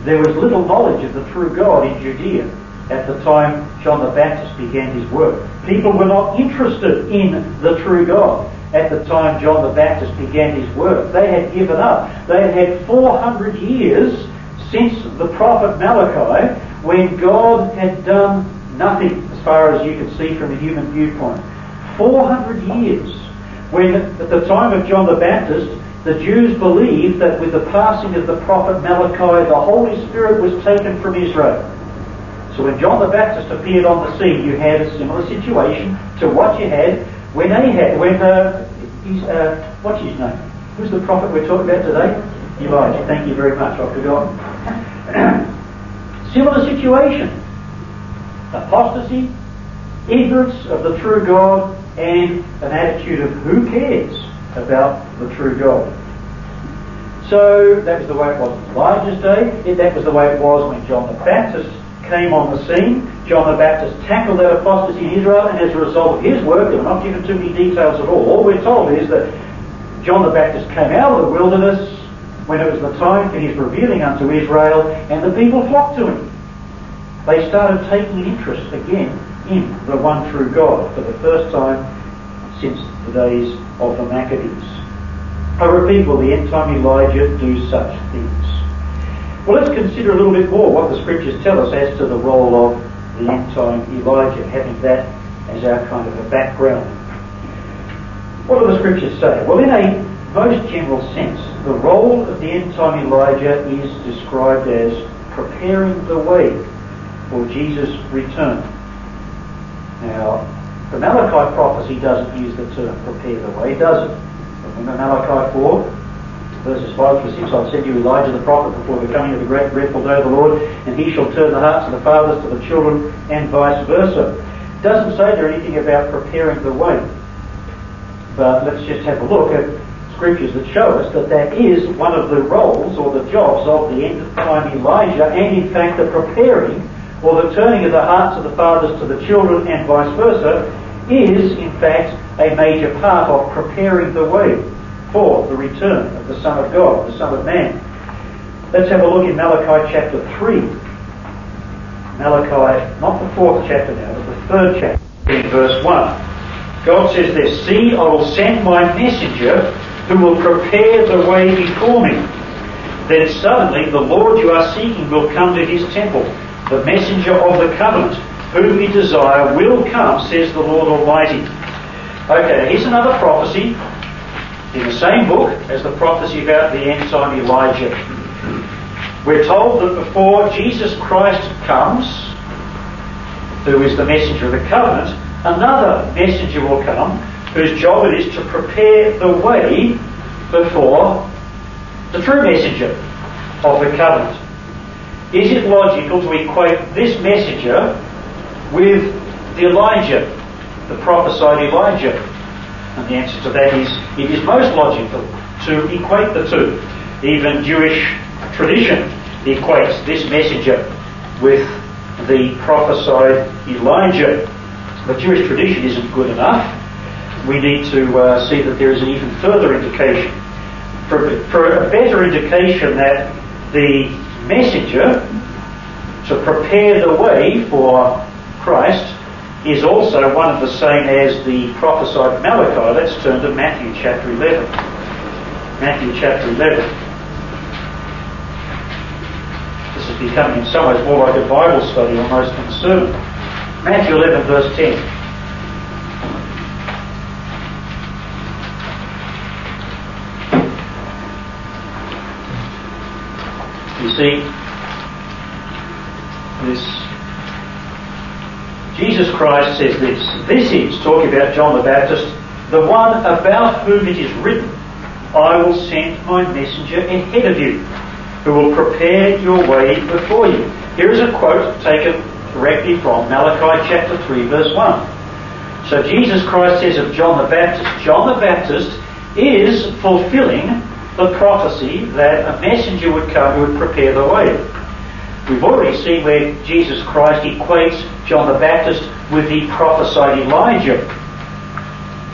S2: There was little knowledge of the true God in Judea at the time John the Baptist began his work. People were not interested in the true God at the time John the Baptist began his work. They had given up. They had had 400 years since the prophet Malachi when God had done nothing as far as you could see from a human viewpoint. 400 years when at the time of John the Baptist the Jews believed that with the passing of the prophet Malachi the Holy Spirit was taken from Israel. So when John the Baptist appeared on the scene, you had a similar situation to what you had when Ahab, what's his name? Who's the prophet we're talking about today? Elijah. Thank you very much. I've forgotten. Similar situation. Apostasy, ignorance of the true God, and an attitude of who cares about the true God. So that was the way it was in Elijah's day. That was the way it was when John the Baptist came on the scene. John the Baptist tackled that apostasy in Israel, and as a result of his work, we're not given too many details at all we're told is that John the Baptist came out of the wilderness when it was the time for his revealing unto Israel, and the people flocked to him. They started taking interest again in the one true God for the first time since the days of the Maccabees. I repeat, will the end-time Elijah do such things? Well, let's consider a little bit more what the Scriptures tell us as to the role of the end-time Elijah, having that as our kind of a background. What do the Scriptures say? Well, in a most general sense, the role of the end-time Elijah is described as preparing the way for Jesus' return. Now, the Malachi prophecy doesn't use the term prepare the way, does it? Remember Malachi 4, verses 5 to 6, I'll send you Elijah the prophet before the coming of the great dreadful day of the Lord, and he shall turn the hearts of the fathers to the children, and vice versa. It doesn't say there anything about preparing the way. But let's just have a look at Scriptures that show us that that is one of the roles or the jobs of the end-time Elijah, and in fact the preparing or the turning of the hearts of the fathers to the children and vice versa is in fact a major part of preparing the way for the return of the Son of God, the Son of Man. Let's have a look in Malachi chapter 3. Malachi, not the 4th chapter now, but the 3rd chapter, in verse 1. God says this, "See, I will send my messenger who will prepare the way before me. Then suddenly the Lord you are seeking will come to his temple. The messenger of the covenant, whom you desire, will come, says the Lord Almighty." Okay, here's another prophecy in the same book as the prophecy about the end-time Elijah. We're told that before Jesus Christ comes, who is the messenger of the covenant, another messenger will come whose job it is to prepare the way before the true messenger of the covenant. Is it logical to equate this messenger with the Elijah, the prophesied Elijah? And the answer to that is, it is most logical to equate the two. Even Jewish tradition equates this messenger with the prophesied Elijah. But Jewish tradition isn't good enough. We need to see that there is an even further indication. For a better indication that the messenger to prepare the way for Christ is also one of the same as the prophesied Malachi. Let's turn to Matthew chapter 11. Matthew chapter 11. This is becoming in some ways more like a Bible study almost than a sermon. Matthew 11 verse 10. You see, Jesus Christ says this. This is, talking about John the Baptist, the one about whom it is written, "I will send my messenger ahead of you, who will prepare your way before you." Here is a quote taken directly from Malachi chapter 3 verse 1. So Jesus Christ says of John the Baptist is fulfilling the prophecy that a messenger would come who would prepare the way. We've already seen where Jesus Christ equates John the Baptist with the prophesied Elijah.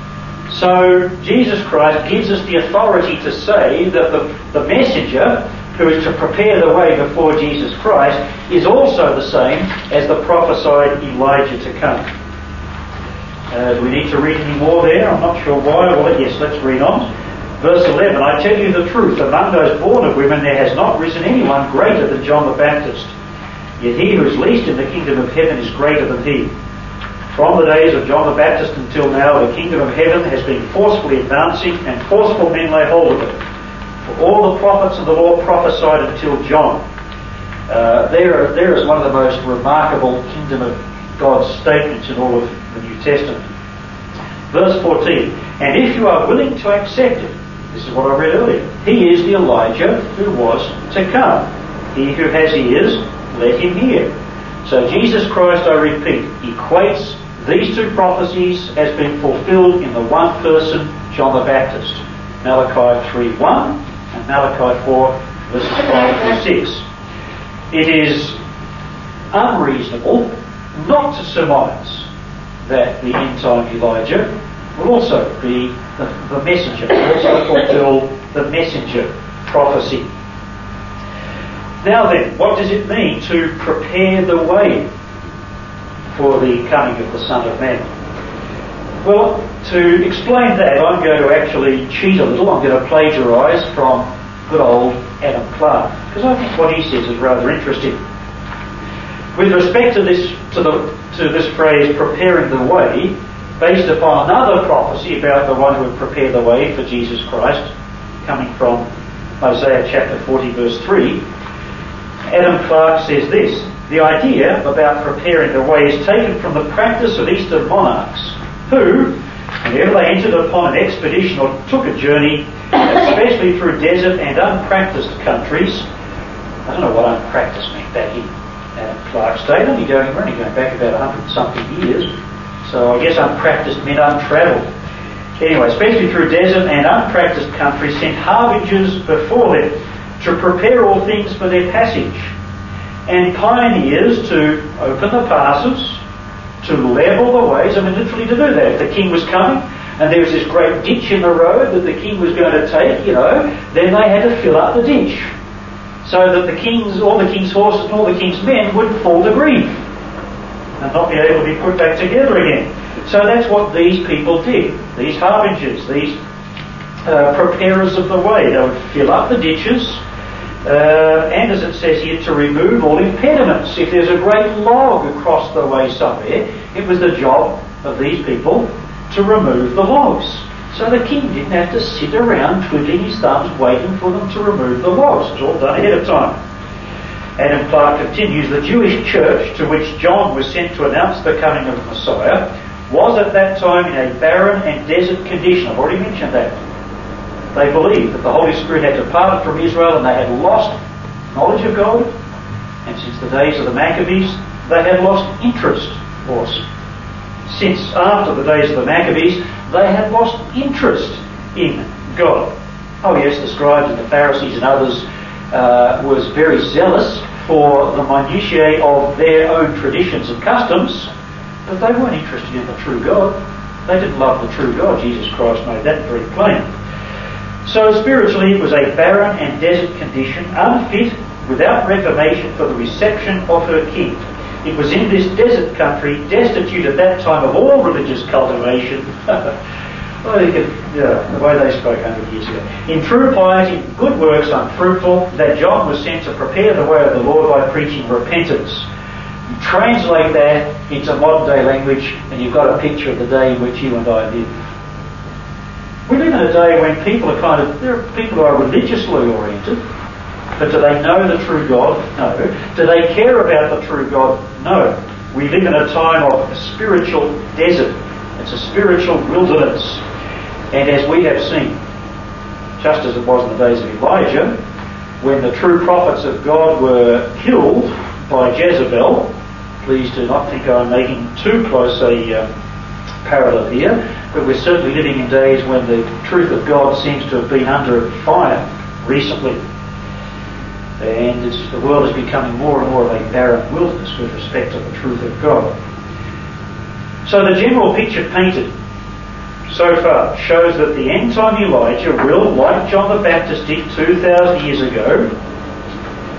S2: So Jesus Christ gives us the authority to say that the messenger who is to prepare the way before Jesus Christ, is also the same as the prophesied Elijah to come. Do we need to read any more there? I'm not sure why. Well, yes, let's read on. Verse 11, I tell you the truth, among those born of women there has not risen anyone greater than John the Baptist. Yet he who is least in the kingdom of heaven is greater than he. From the days of John the Baptist until now, the kingdom of heaven has been forcefully advancing, and forceful men lay hold of it. For all the prophets of the Lord prophesied until John. There is one of the most remarkable kingdom of God's statements in all of the New Testament. Verse 14, and if you are willing to accept it, this is what I read earlier, he is the Elijah who was to come. He who has ears, let him hear. So Jesus Christ, I repeat, equates these two prophecies as being fulfilled in the one person, John the Baptist. Malachi 3:1 and Malachi 4 verses 5 through 6. It is unreasonable not to surmise that the end time Elijah will also be the messenger, will also fulfill the messenger prophecy. Now then, what does it mean to prepare the way for the coming of the Son of Man? Well, to explain that, I'm going to actually cheat a little. I'm going to plagiarise from good old Adam Clarke, because I think what he says is rather interesting. With respect to this phrase, preparing the way, based upon another prophecy about the one who would prepare the way for Jesus Christ, coming from Isaiah chapter 40 verse 3, Adam Clarke says this: the idea about preparing the way is taken from the practice of Eastern monarchs, who, whenever they entered upon an expedition or took a journey, especially through desert and unpracticed countries, I don't know what unpracticed meant back in Adam Clarke's day, we're only going back about 100-something years, so I guess unpracticed meant untravelled. Anyway, especially through desert and unpracticed countries, sent harbingers before them to prepare all things for their passage, and pioneers to open the passes, to level the ways, literally to do that. If the king was coming and there was this great ditch in the road that the king was going to take, then they had to fill up the ditch, so that all the king's horses and all the king's men wouldn't fall to grief and not be able to be put back together again. So that's what these people did, these harbingers, these preparers of the way. They would fill up the ditches, and as it says here, to remove all impediments. If there's a great log across the way somewhere, it was the job of these people to remove the logs. So the king didn't have to sit around twiddling his thumbs waiting for them to remove the logs. It was all done ahead of time. Adam Clarke continues, the Jewish church, to which John was sent to announce the coming of the Messiah, was at that time in a barren and desert condition. I've already mentioned that. They believed that the Holy Spirit had departed from Israel and they had lost knowledge of God, and since the days of the Maccabees, they had lost interest, or since after the days of the Maccabees, they had lost interest in God. Oh yes, the scribes and the Pharisees and others was very zealous for the minutiae of their own traditions and customs, but they weren't interested in the true God. They didn't love the true God. Jesus Christ made that very plain. So spiritually it was a barren and desert condition, unfit, without reformation for the reception of her king. It was in this desert country, destitute at that time of all religious cultivation, the way they spoke 100 years ago, in true piety, good works unfruitful, that John was sent to prepare the way of the Lord by preaching repentance. You translate that into modern day language and you've got a picture of the day in which you and I live. We live in a day when people are there are people who are religiously oriented, but do they know the true God? No. Do they care about the true God? No. We live in a time of a spiritual desert. It's a spiritual wilderness. And as we have seen, just as it was in the days of Elijah, when the true prophets of God were killed by Jezebel, please do not think I'm making too close a parallel here, but we're certainly living in days when the truth of God seems to have been under fire recently. And the world is becoming more and more of a barren wilderness with respect to the truth of God. So the general picture painted so far shows that the end time Elijah will, like John the Baptist did 2,000 years ago,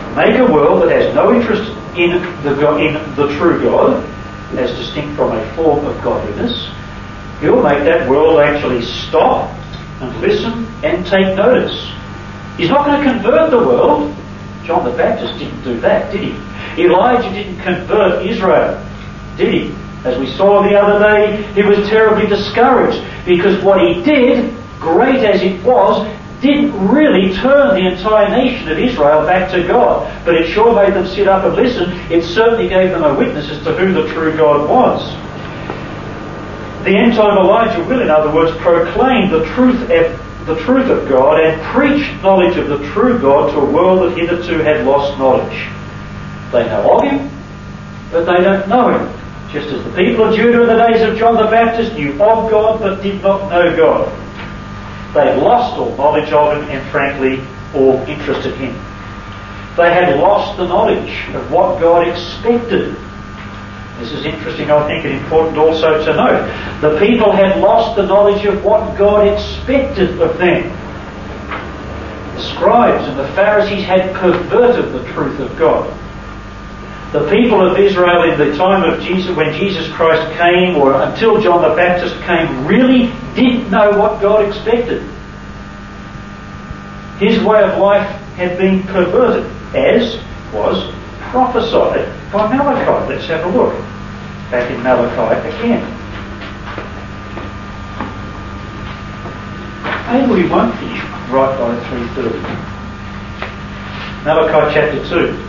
S2: make a world that has no interest in the true God, as distinct from a form of godliness. He'll make that world actually stop and listen and take notice. He's not going to convert the world. John the Baptist didn't do that, did he? Elijah didn't convert Israel, did he? As we saw the other day, he was terribly discouraged because what he did, great as it was, didn't really turn the entire nation of Israel back to God. But it sure made them sit up and listen. It certainly gave them a witness as to who the true God was. The end-time Elijah will, in other words, proclaim the truth of God and preach knowledge of the true God to a world that hitherto had lost knowledge. They know of him, but they don't know him. Just as the people of Judah in the days of John the Baptist knew of God but did not know God. They lost all knowledge of him and, frankly, all interest in him. They had lost the knowledge of what God expected. This is interesting, I think, and important also to note. The people had lost the knowledge of what God expected of them. The scribes and the Pharisees had perverted the truth of God. The people of Israel in the time of Jesus, when Jesus Christ came, or until John the Baptist came, really didn't know what God expected. His way of life had been perverted, as was prophesied by Malachi. Let's have a look. Back in Malachi again. Maybe we won't finish right by 3:30. Malachi chapter 2.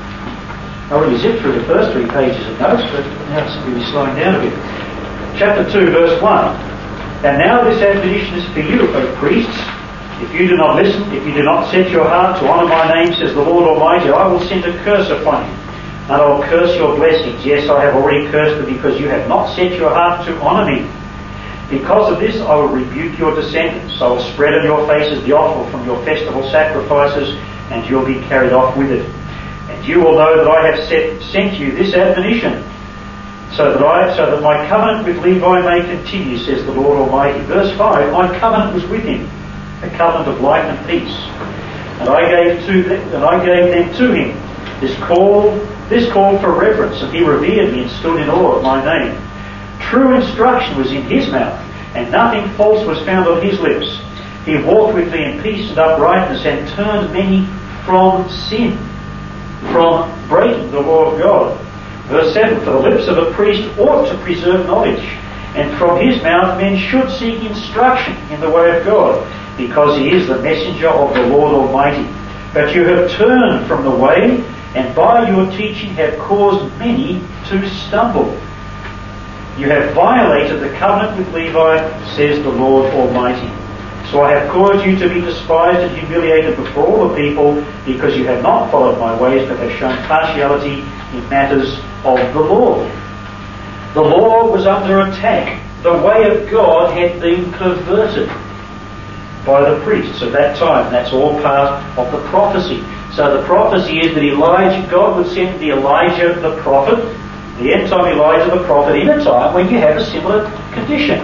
S2: I already zipped through the first 3 pages of notes, but now it's really slowing down a bit. Chapter 2, verse 1. And now this admonition is for you, O priests. If you do not listen, if you do not set your heart to honour my name, says the Lord Almighty, I will send a curse upon you, and I will curse your blessings. Yes, I have already cursed them because you have not set your heart to honour me. Because of this I will rebuke your descendants. I will spread on your faces the offal from your festival sacrifices, and you'll be carried off with it. And you will know that I have sent you this admonition, so that my covenant with Levi may continue, says the Lord Almighty. Verse 5, my covenant was with him, a covenant of life and peace. And I gave them to him this call for reverence, and he revered me and stood in awe of my name. True instruction was in his mouth, and nothing false was found on his lips. He walked with me in peace and uprightness, and turned many from sin, from breaking the law of God. Verse 7, for the lips of a priest ought to preserve knowledge, and from his mouth men should seek instruction in the way of God, because he is the messenger of the Lord Almighty. But you have turned from the way, and by your teaching have caused many to stumble. You have violated the covenant with Levi, says the Lord Almighty. So I have caused you to be despised and humiliated before all the people, because you have not followed my ways, but have shown partiality in matters of the law. The law was under attack. The way of God had been perverted by the priests of that time. That's all part of the prophecy. So the prophecy is that God would send the Elijah the prophet, the end time Elijah the prophet, in a time when you have a similar condition,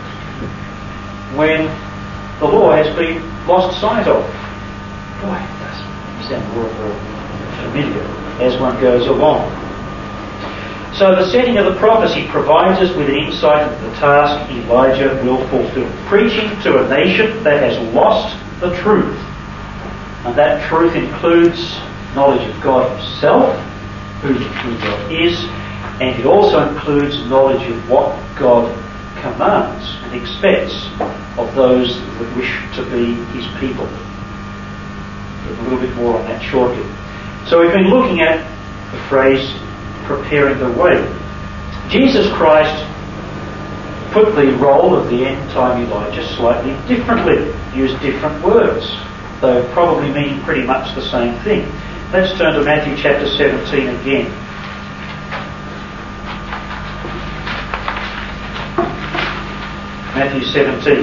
S2: when the law has been lost sight of. Boy, it does sound more familiar as one goes along. So the setting of the prophecy provides us with an insight into the task Elijah will fulfill, preaching to a nation that has lost the truth. And that truth includes knowledge of God himself, who God is, and it also includes knowledge of what God commands and expects of those that wish to be his people. A little bit more on that shortly. So we've been looking at the phrase, preparing the way. Jesus Christ put the role of the end-time Elijah slightly differently, used different words, though probably meaning pretty much the same thing. Let's turn to Matthew chapter 17 again. Matthew 17,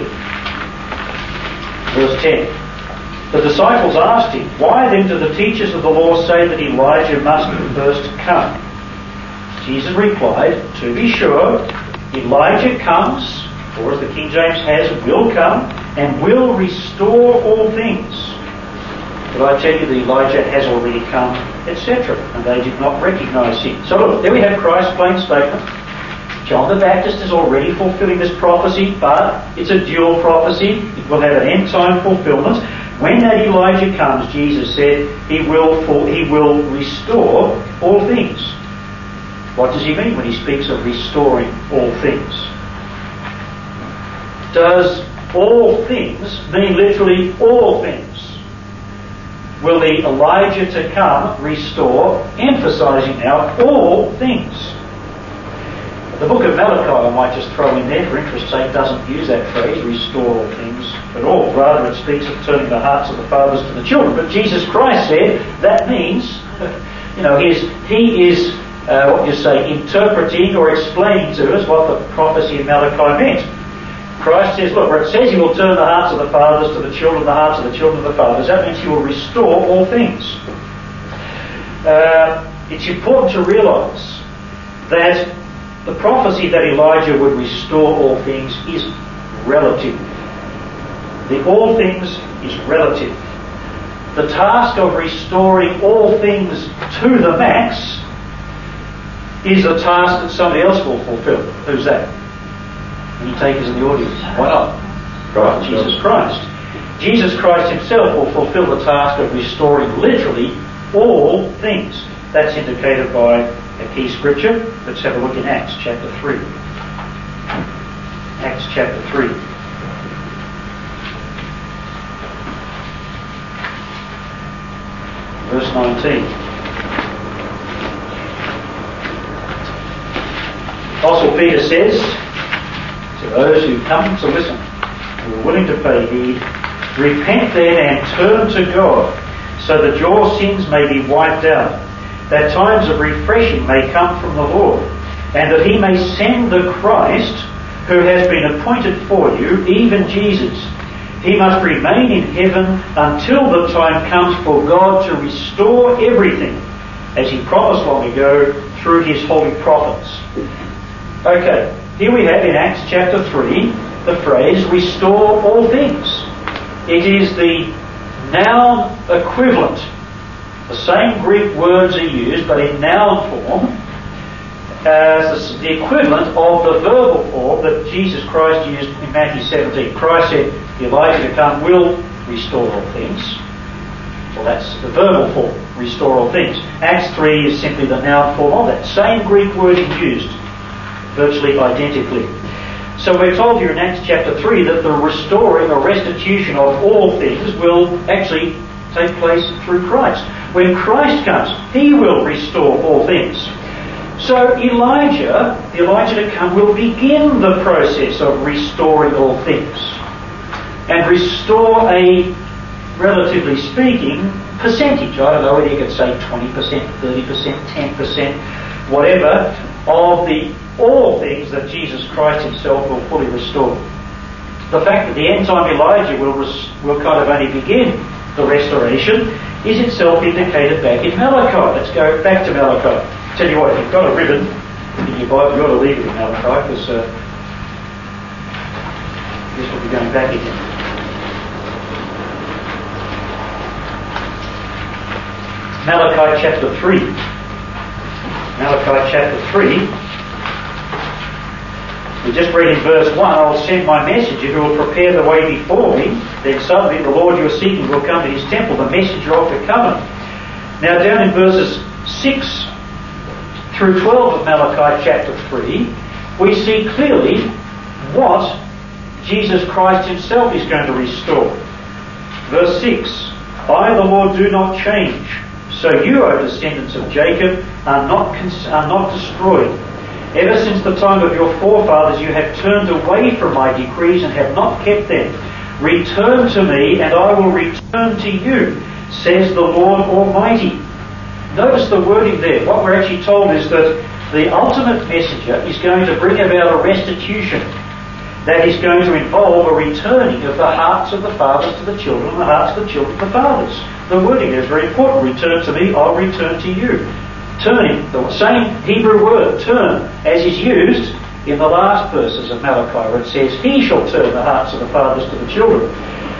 S2: verse 10. The disciples asked him, why then do the teachers of the law say that Elijah must first come? Jesus replied, to be sure, Elijah comes, or as the King James has, will come, and will restore all things. But I tell you that Elijah has already come, etc. And they did not recognize him. So look, there we have Christ's plain statement. John the Baptist is already fulfilling this prophecy, but it's a dual prophecy. It will have an end-time fulfillment. When that Elijah comes, Jesus said, he will restore all things. What does he mean when he speaks of restoring all things? Does all things mean literally all things? Will the Elijah to come restore, emphasizing now, all things? The book of Malachi, I might just throw in there for interest's sake, doesn't use that phrase, restore all things, at all. Rather, it speaks of turning the hearts of the fathers to the children. But Jesus Christ said that means, he is interpreting or explaining to us what the prophecy in Malachi meant. Christ says, look, where it says he will turn the hearts of the fathers to the children, the hearts of the children of the fathers, that means he will restore all things. It's important to realise that the prophecy that Elijah would restore all things is relative. The all things is relative. The task of restoring all things to the max is a task that somebody else will fulfill. Who's that? Any takers in the audience? Why not? Right, Jesus Christ. Jesus Christ himself will fulfill the task of restoring literally all things. That's indicated by a key scripture. Let's have a look in Acts chapter 3. Acts chapter 3. Verse 19. Apostle Peter says to those who come to listen, who are willing to pay heed, repent then and turn to God, so that your sins may be wiped out, that times of refreshing may come from the Lord, and that he may send the Christ who has been appointed for you, even Jesus. He must remain in heaven until the time comes for God to restore everything, as he promised long ago through his holy prophets. Okay, here we have in Acts chapter 3 the phrase, restore all things. It is the noun equivalent. The same Greek words are used, but in noun form, as the equivalent of the verbal form that Jesus Christ used in Matthew 17. Christ said, Elijah to come will restore all things. Well, that's the verbal form, restore all things. Acts 3 is simply the noun form of that. Same Greek wording used, virtually identically. So we're told here in Acts chapter 3 that the restoring or restitution of all things will actually take place through Christ. When Christ comes, he will restore all things. So the Elijah to come, will begin the process of restoring all things. And restore a, relatively speaking, percentage. I don't know whether you could say 20%, 30%, 10%, whatever, of the all things that Jesus Christ himself will fully restore. The fact that the end time Elijah will kind of only begin the restoration is itself indicated back in Malachi. Let's go back to Malachi. Tell you what, if you've got a ribbon in your Bible, you ought to leave it in Malachi, because this will be going back again. Malachi chapter 3. Malachi chapter 3. We just read in verse 1, I'll send my messenger who will prepare the way before me. Then suddenly the Lord you're seeking will come to his temple, the messenger of the covenant. Now down in verses 6 through 12 of Malachi chapter 3, we see clearly what Jesus Christ himself is going to restore. Verse 6, I the Lord do not change, so you, O descendants of Jacob, are not destroyed. Ever since the time of your forefathers you have turned away from my decrees and have not kept them. Return to me and I will return to you, says the Lord Almighty. Notice the wording there. What we're actually told is that the ultimate messenger is going to bring about a restitution that is going to involve a returning of the hearts of the fathers to the children and the hearts of the children to the fathers. The wording there is very important. Return to me, I'll return to you. Turning, the same Hebrew word, turn, as is used in the last verses of Malachi, where it says, he shall turn the hearts of the fathers to the children.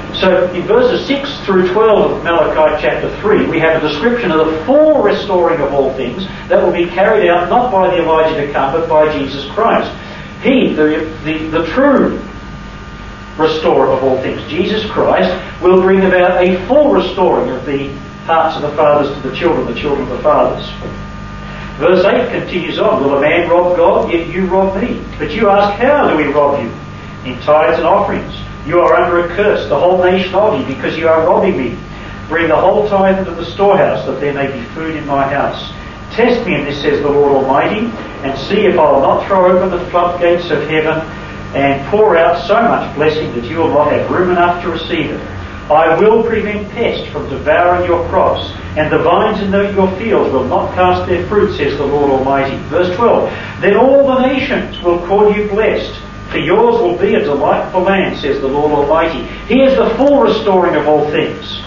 S2: So in verses 6 through 12 of Malachi chapter 3, we have a description of the full restoring of all things that will be carried out not by the Elijah to come, but by Jesus Christ. He, the true restorer of all things, Jesus Christ, will bring about a full restoring of the hearts of the fathers to the children of the fathers. Verse 8 continues on, will a man rob God? Yet you rob me. But you ask, how do we rob you? In tithes and offerings. You are under a curse, the whole nation of you, because you are robbing me. Bring the whole tithe into the storehouse, that there may be food in my house. Test me in this, says the Lord Almighty, and see if I will not throw open the floodgates of heaven and pour out so much blessing that you will not have room enough to receive it. I will prevent pest from devouring your crops, and the vines in your fields will not cast their fruit, says the Lord Almighty. Verse 12, then all the nations will call you blessed, for yours will be a delightful land, says the Lord Almighty. Here's the full restoring of all things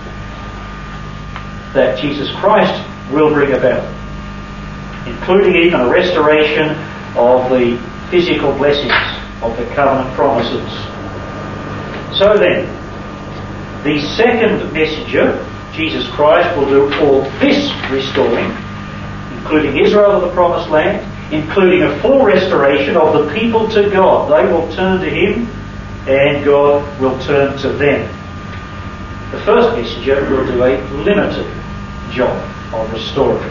S2: that Jesus Christ will bring about, including even a restoration of the physical blessings of the covenant promises. So then, the second messenger, Jesus Christ, will do all this restoring, including Israel to the promised land, including a full restoration of the people to God. They will turn to Him and God will turn to them. The first messenger will do a limited job of restoring.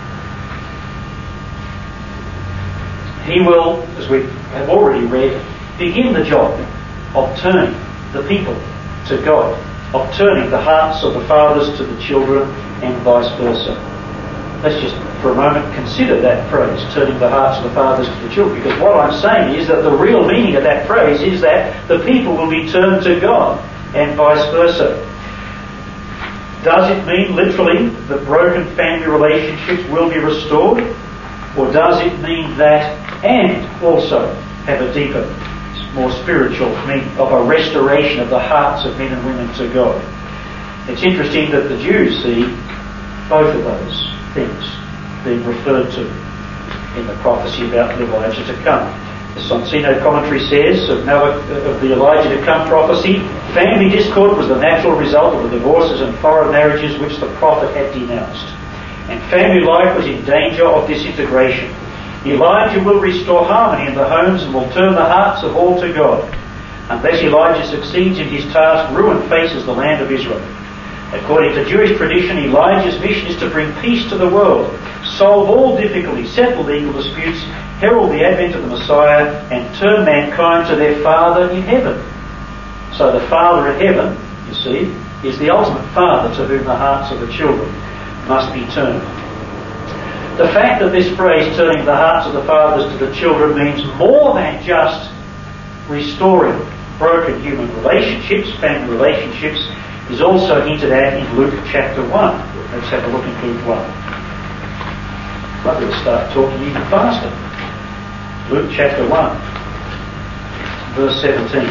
S2: He will, as we have already read, begin the job of turning the people to God, of turning the hearts of the fathers to the children and vice versa. Let's just for a moment consider that phrase, turning the hearts of the fathers to the children, because what I'm saying is that the real meaning of that phrase is that the people will be turned to God and vice versa. Does it mean literally that broken family relationships will be restored? Or does it mean that and also have a deeper, more spiritual meaning of a restoration of the hearts of men and women to God? It's interesting that the Jews see both of those things being referred to in the prophecy about the Elijah to come. The Sonsino commentary says of the Elijah to come prophecy, family discord was the natural result of the divorces and foreign marriages which the prophet had denounced, and family life was in danger of disintegration. Elijah will restore harmony in the homes and will turn the hearts of all to God. Unless Elijah succeeds in his task, ruin faces the land of Israel. According to Jewish tradition, Elijah's mission is to bring peace to the world, solve all difficulties, settle legal disputes, herald the advent of the Messiah, and turn mankind to their Father in heaven. So the Father in heaven, you see, is the ultimate Father to whom the hearts of the children must be turned. The fact that this phrase, turning the hearts of the fathers to the children, means more than just restoring broken human relationships, family relationships, is also hinted at in Luke chapter 1. Let's have a look at Luke 1. I'd better start talking even faster. Luke chapter 1, verse 17.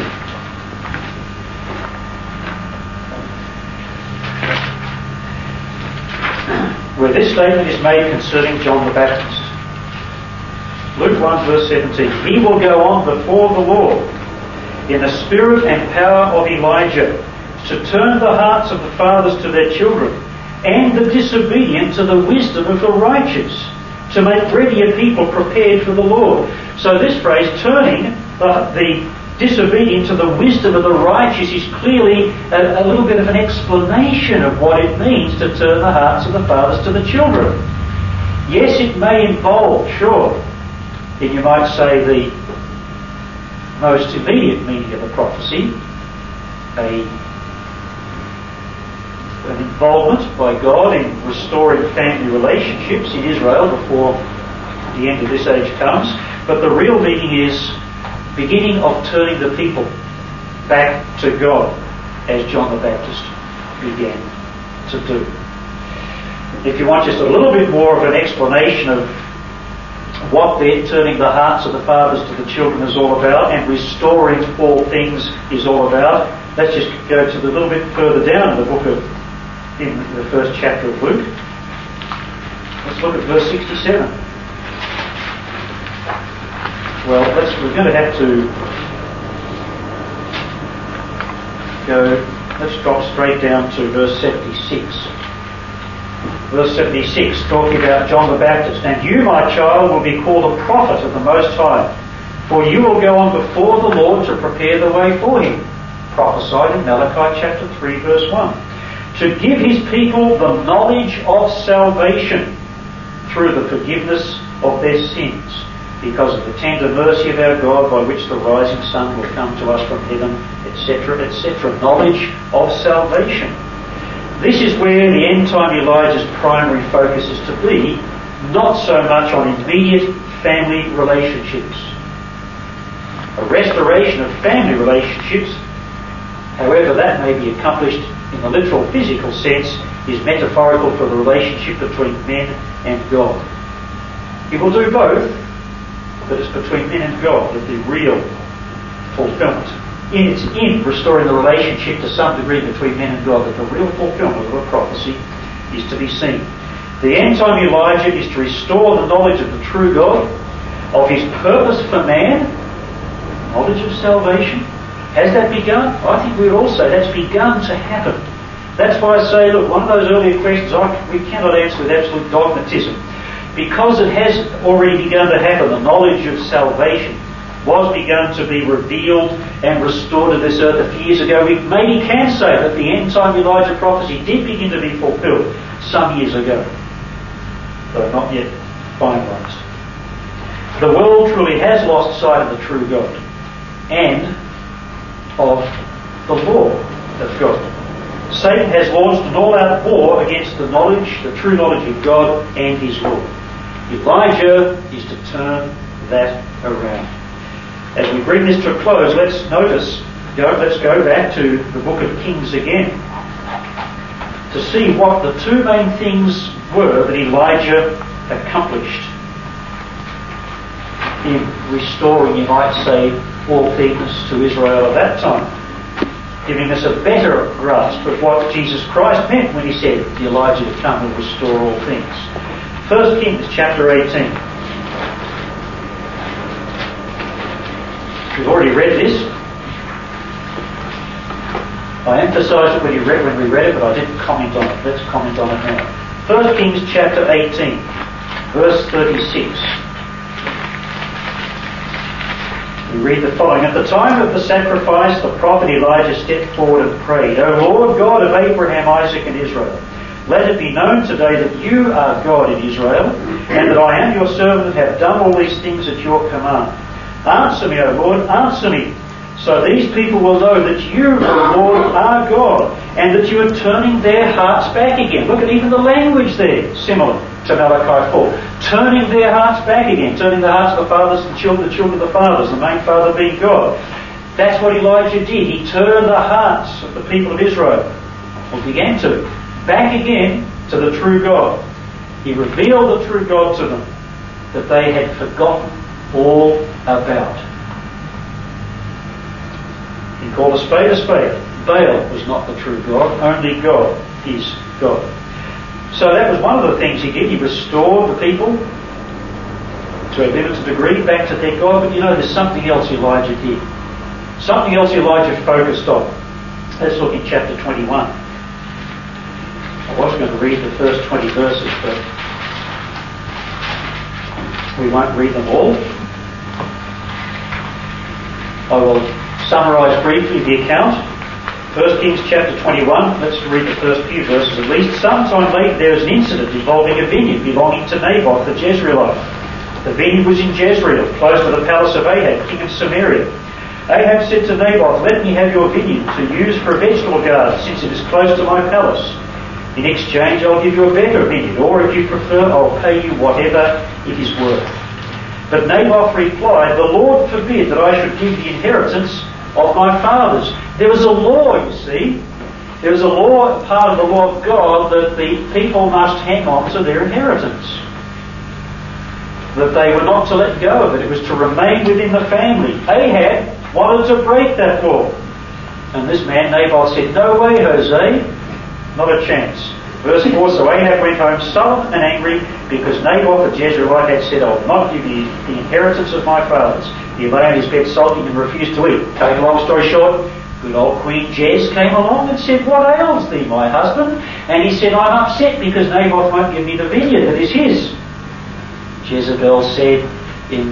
S2: Where this statement is made concerning John the Baptist. Luke 1 verse 17. He will go on before the Lord in the spirit and power of Elijah, to turn the hearts of the fathers to their children, and the disobedient to the wisdom of the righteous, to make ready a people prepared for the Lord. So this phrase, turning the disobedient to the wisdom of the righteous, is clearly a little bit of an explanation of what it means to turn the hearts of the fathers to the children. Yes, it may involve, sure, and you might say the most immediate meaning of the prophecy, an involvement by God in restoring family relationships in Israel before the end of this age comes. But the real meaning is beginning of turning the people back to God, as John the Baptist began to do. If you want just a little bit more of an explanation of what then turning the hearts of the fathers to the children is all about, and restoring all things is all about, let's just go to the little bit further down in the book of, in the first chapter of Luke. Let's look at verse 67. Well, we're going to have to go Let's drop straight down to verse 76. Verse 76, talking about John the Baptist. And you, my child, will be called a prophet of the Most High, for you will go on before the Lord to prepare the way for him. Prophesied in Malachi chapter 3, verse 1. To give his people the knowledge of salvation through the forgiveness of their sins, because of the tender mercy of our God, by which the rising sun will come to us from heaven, etc., etc. Knowledge of salvation. This is where the end-time Elijah's primary focus is to be, not so much on immediate family relationships. A restoration of family relationships, however that may be accomplished in the literal physical sense, is metaphorical for the relationship between men and God. He will do both, but it's between men and God that the real fulfillment. It's in restoring the relationship to some degree between men and God that the real fulfillment of a prophecy is to be seen. The end-time Elijah is to restore the knowledge of the true God, of his purpose for man, knowledge of salvation. Has that begun? I think we would all say that's begun to happen. That's why I say, look, one of those earlier questions we cannot answer with absolute dogmatism. Because it has already begun to happen, the knowledge of salvation was begun to be revealed and restored to this earth a few years ago. We maybe can say that the end-time Elijah prophecy did begin to be fulfilled some years ago, though not yet finalised. The world truly has lost sight of the true God and of the law of God. Satan has launched an all-out war against the true knowledge of God and his law. Elijah is to turn that around. As we bring this to a close, let's go back to the book of Kings again to see what the two main things were that Elijah accomplished in restoring, you might say, all things to Israel at that time, giving us a better grasp of what Jesus Christ meant when he said Elijah to come and restore all things. 1 Kings chapter 18. We've already read this. I emphasised it when we read it, but I didn't comment on it. Let's comment on it now. 1 Kings chapter 18, verse 36. We read the following. At the time of the sacrifice, the prophet Elijah stepped forward and prayed, O Lord God of Abraham, Isaac and Israel, let it be known today that you are God in Israel, and that I am your servant and have done all these things at your command. Answer me, O Lord, answer me, so these people will know that you, O Lord, are God, and that you are turning their hearts back again. Look at even the language there, similar to Malachi 4. Turning their hearts back again, turning the hearts of the fathers and children, the children of the fathers, the main father being God. That's what Elijah did. He turned the hearts of the people of Israel, or began to, back again to the true God. He revealed the true God to them that they had forgotten all about. He called a spade a spade. Baal was not the true God, only God is God. So that was one of the things he did. He restored the people to a limited degree back to their God. But you know, there's something else Elijah did. Something else Elijah focused on. Let's look in chapter 21. I was going to read the first 20 verses, but we won't read them all. I will summarise briefly the account. 1 Kings chapter 21, let's read the first few verses at least. Sometime later there was an incident involving a vineyard belonging to Naboth the Jezreelite. The vineyard was in Jezreel, close to the palace of Ahab, king of Samaria. Ahab said to Naboth, let me have your vineyard to use for a vegetable garden, since it is close to my palace. In exchange I'll give you a better vineyard, or if you prefer I'll pay you whatever it is worth. But Naboth replied, the Lord forbid that I should give the inheritance of my fathers. There was a law, you see. There was a law, part of the law of God, that the people must hang on to their inheritance. That they were not to let go of it. It was to remain within the family. Ahab wanted to break that law. And this man, Naboth, said, no way, Jose. Not a chance. Verse 4, so Ahab went home sullen and angry because Naboth the Jezreelite had said, I will not give you the inheritance of my fathers. He lay on his bed sulking and refused to eat. Cutting a long story short, Good old Queen Jez came along and said, "What ails thee, my husband?" And he said, "I'm upset because Naboth won't give me the vineyard that is his." Jezebel said in,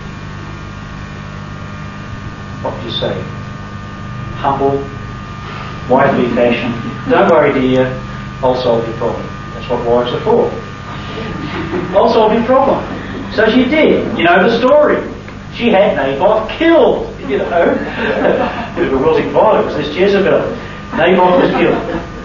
S2: what do you say, humble, wifely fashion, "Don't worry, dear, I'll solve your problem." That's what wives are for. I'll solve your problem. So she did. You know the story. She had Naboth killed, you know. Bit of a wilting violet was this Jezebel. Naboth was killed.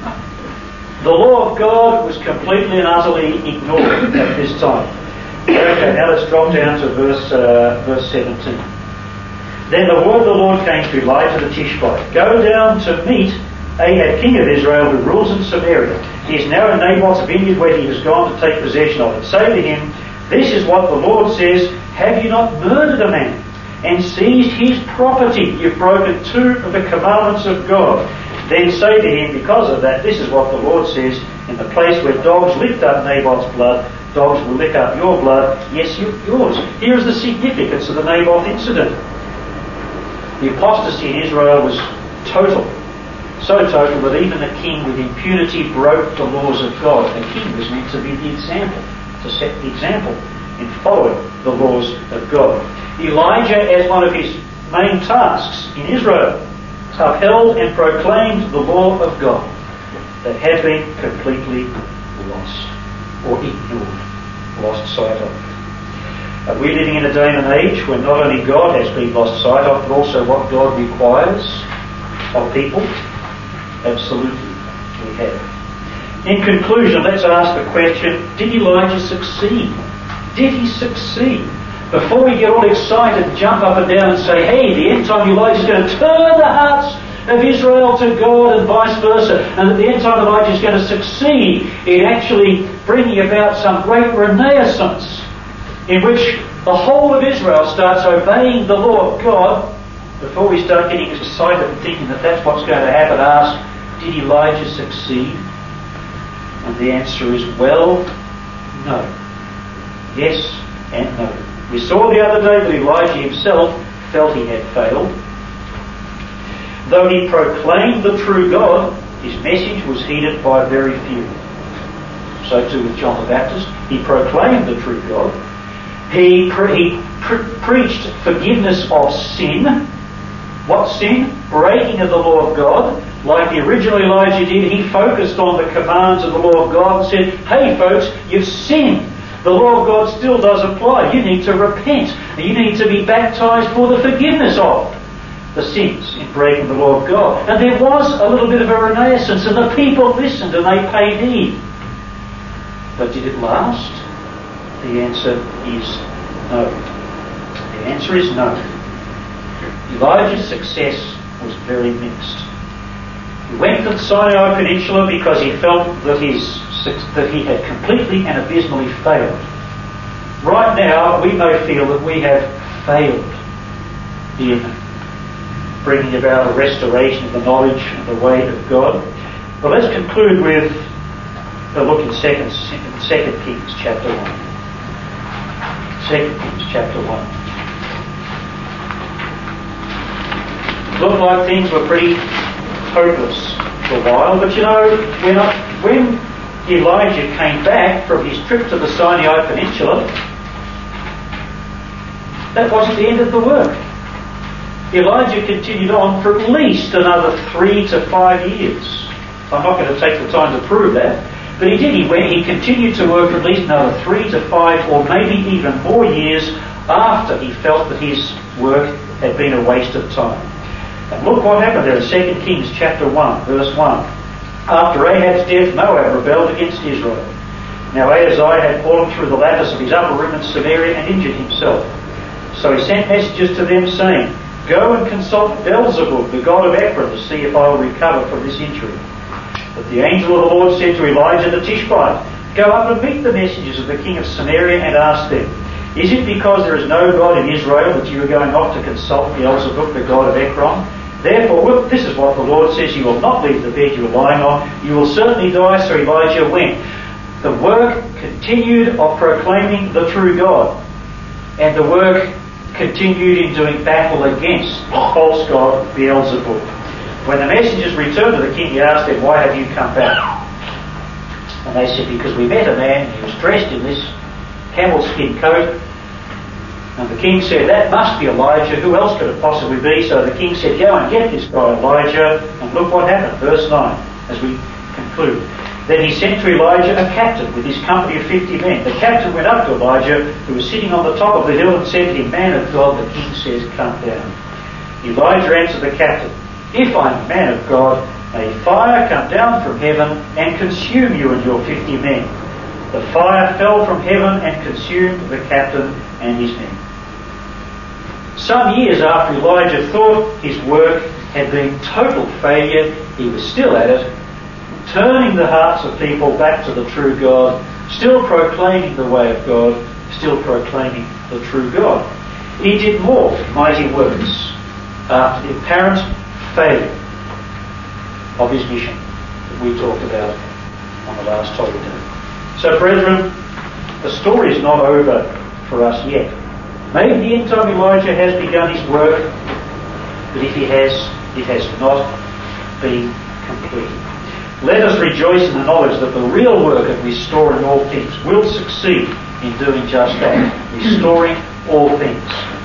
S2: The law of God was completely and utterly ignored at this time. Okay, now let's drop down to verse 17. Then the word of the Lord came to Elijah the Tishbite. "Go down to meet Ahab, king of Israel, who rules in Samaria. He is now in Naboth's vineyard where he has gone to take possession of it. Say to him, this is what the Lord says, have you not murdered a man and seized his property? You've broken 2 of the commandments of God. Then say to him, because of that, this is what the Lord says, in the place where dogs licked up Naboth's blood, dogs will lick up your blood, yes, yours." Here is the significance of the Naboth incident. The apostasy in Israel was total. So total that even the king with impunity broke the laws of God. The king was meant to be the example, to set the example in following the laws of God. Elijah, as one of his main tasks in Israel, upheld and proclaimed the law of God that had been completely lost or ignored, lost sight of. We're living in a day and an age when not only God has been lost sight of, but also what God requires of people. Absolutely, we have. In conclusion, let's ask the question, did Elijah succeed? Did he succeed? Before we get all excited and jump up and down and say, hey, the end time Elijah's going to turn the hearts of Israel to God and vice versa, and at the end time Elijah's going to succeed in actually bringing about some great renaissance in which the whole of Israel starts obeying the law of God. Before we start getting excited and thinking that that's what's going to happen, ask, did Elijah succeed? And the answer is, well, no. Yes and no. We saw the other day that Elijah himself felt he had failed. Though he proclaimed the true God, his message was heeded by very few. So too with John the Baptist. He proclaimed the true God. He preached forgiveness of sin. What sin? Breaking of the law of God. Like the original Elijah did, he focused on the commands of the law of God and said, hey folks, you've sinned. The law of God still does apply. You need to repent. You need to be baptized for the forgiveness of the sins in breaking the law of God. And there was a little bit of a renaissance, and the people listened and they paid heed. But did it last? The answer is no. The answer is no. Elijah's success was very mixed. He went to the Sinai Peninsula because he felt that he had completely and abysmally failed. Right now, we may feel that we have failed in bringing about a restoration of the knowledge and the way of God. But let's conclude with a look in 2 Kings chapter 1. 2 Kings chapter 1. Looked like things were pretty hopeless for a while, but you know, when Elijah came back from his trip to the Sinai Peninsula, that wasn't the end of the work. Elijah continued on for at least another 3 to 5 years. I'm not going to take the time to prove that, but he did. He continued to work for at least another 3 to 5 or maybe even more years after he felt that his work had been a waste of time. And look what happened there in 2 Kings chapter 1, verse 1. After Ahab's death, Moab rebelled against Israel. Now Ahaziah had fallen through the lattice of his upper room in Samaria and injured himself. So he sent messages to them saying, go and consult Beelzebub, the god of Ekron, to see if I will recover from this injury. But the angel of the Lord said to Elijah the Tishbite, go up and meet the messengers of the king of Samaria and ask them, is it because there is no God in Israel that you are going off to consult Beelzebub, the god of Ekron? Therefore, look, this is what the Lord says, you will not leave the bed you are lying on, you will certainly die. So Elijah went. The work continued of proclaiming the true God, and the work continued in doing battle against the false god Beelzebub. When the messengers returned to the king, he asked them, "Why have you come back?" And they said, "Because we met a man, he was dressed in this camel skin coat." And the king said, "That must be Elijah. Who else could it possibly be?" So the king said, "Go and get this guy Elijah." And look what happened. Verse 9, as we conclude. Then he sent to Elijah a captain with his company of 50 men. The captain went up to Elijah, who was sitting on the top of the hill, and said to him, "Man of God, the king says, come down." Elijah answered the captain, "If I am a man of God, may fire come down from heaven and consume you and your 50 men." The fire fell from heaven and consumed the captain and his men. Some years after Elijah thought his work had been total failure, he was still at it, turning the hearts of people back to the true God, still proclaiming the way of God, still proclaiming the true God. He did more mighty works after the apparent failure of his mission that we talked about on the last holiday. So, brethren, the story is not over for us yet. Maybe the end time Elijah has begun his work, but if he has, it has not been completed. Let us rejoice in the knowledge that the real work of restoring all things will succeed in doing just that, restoring all things.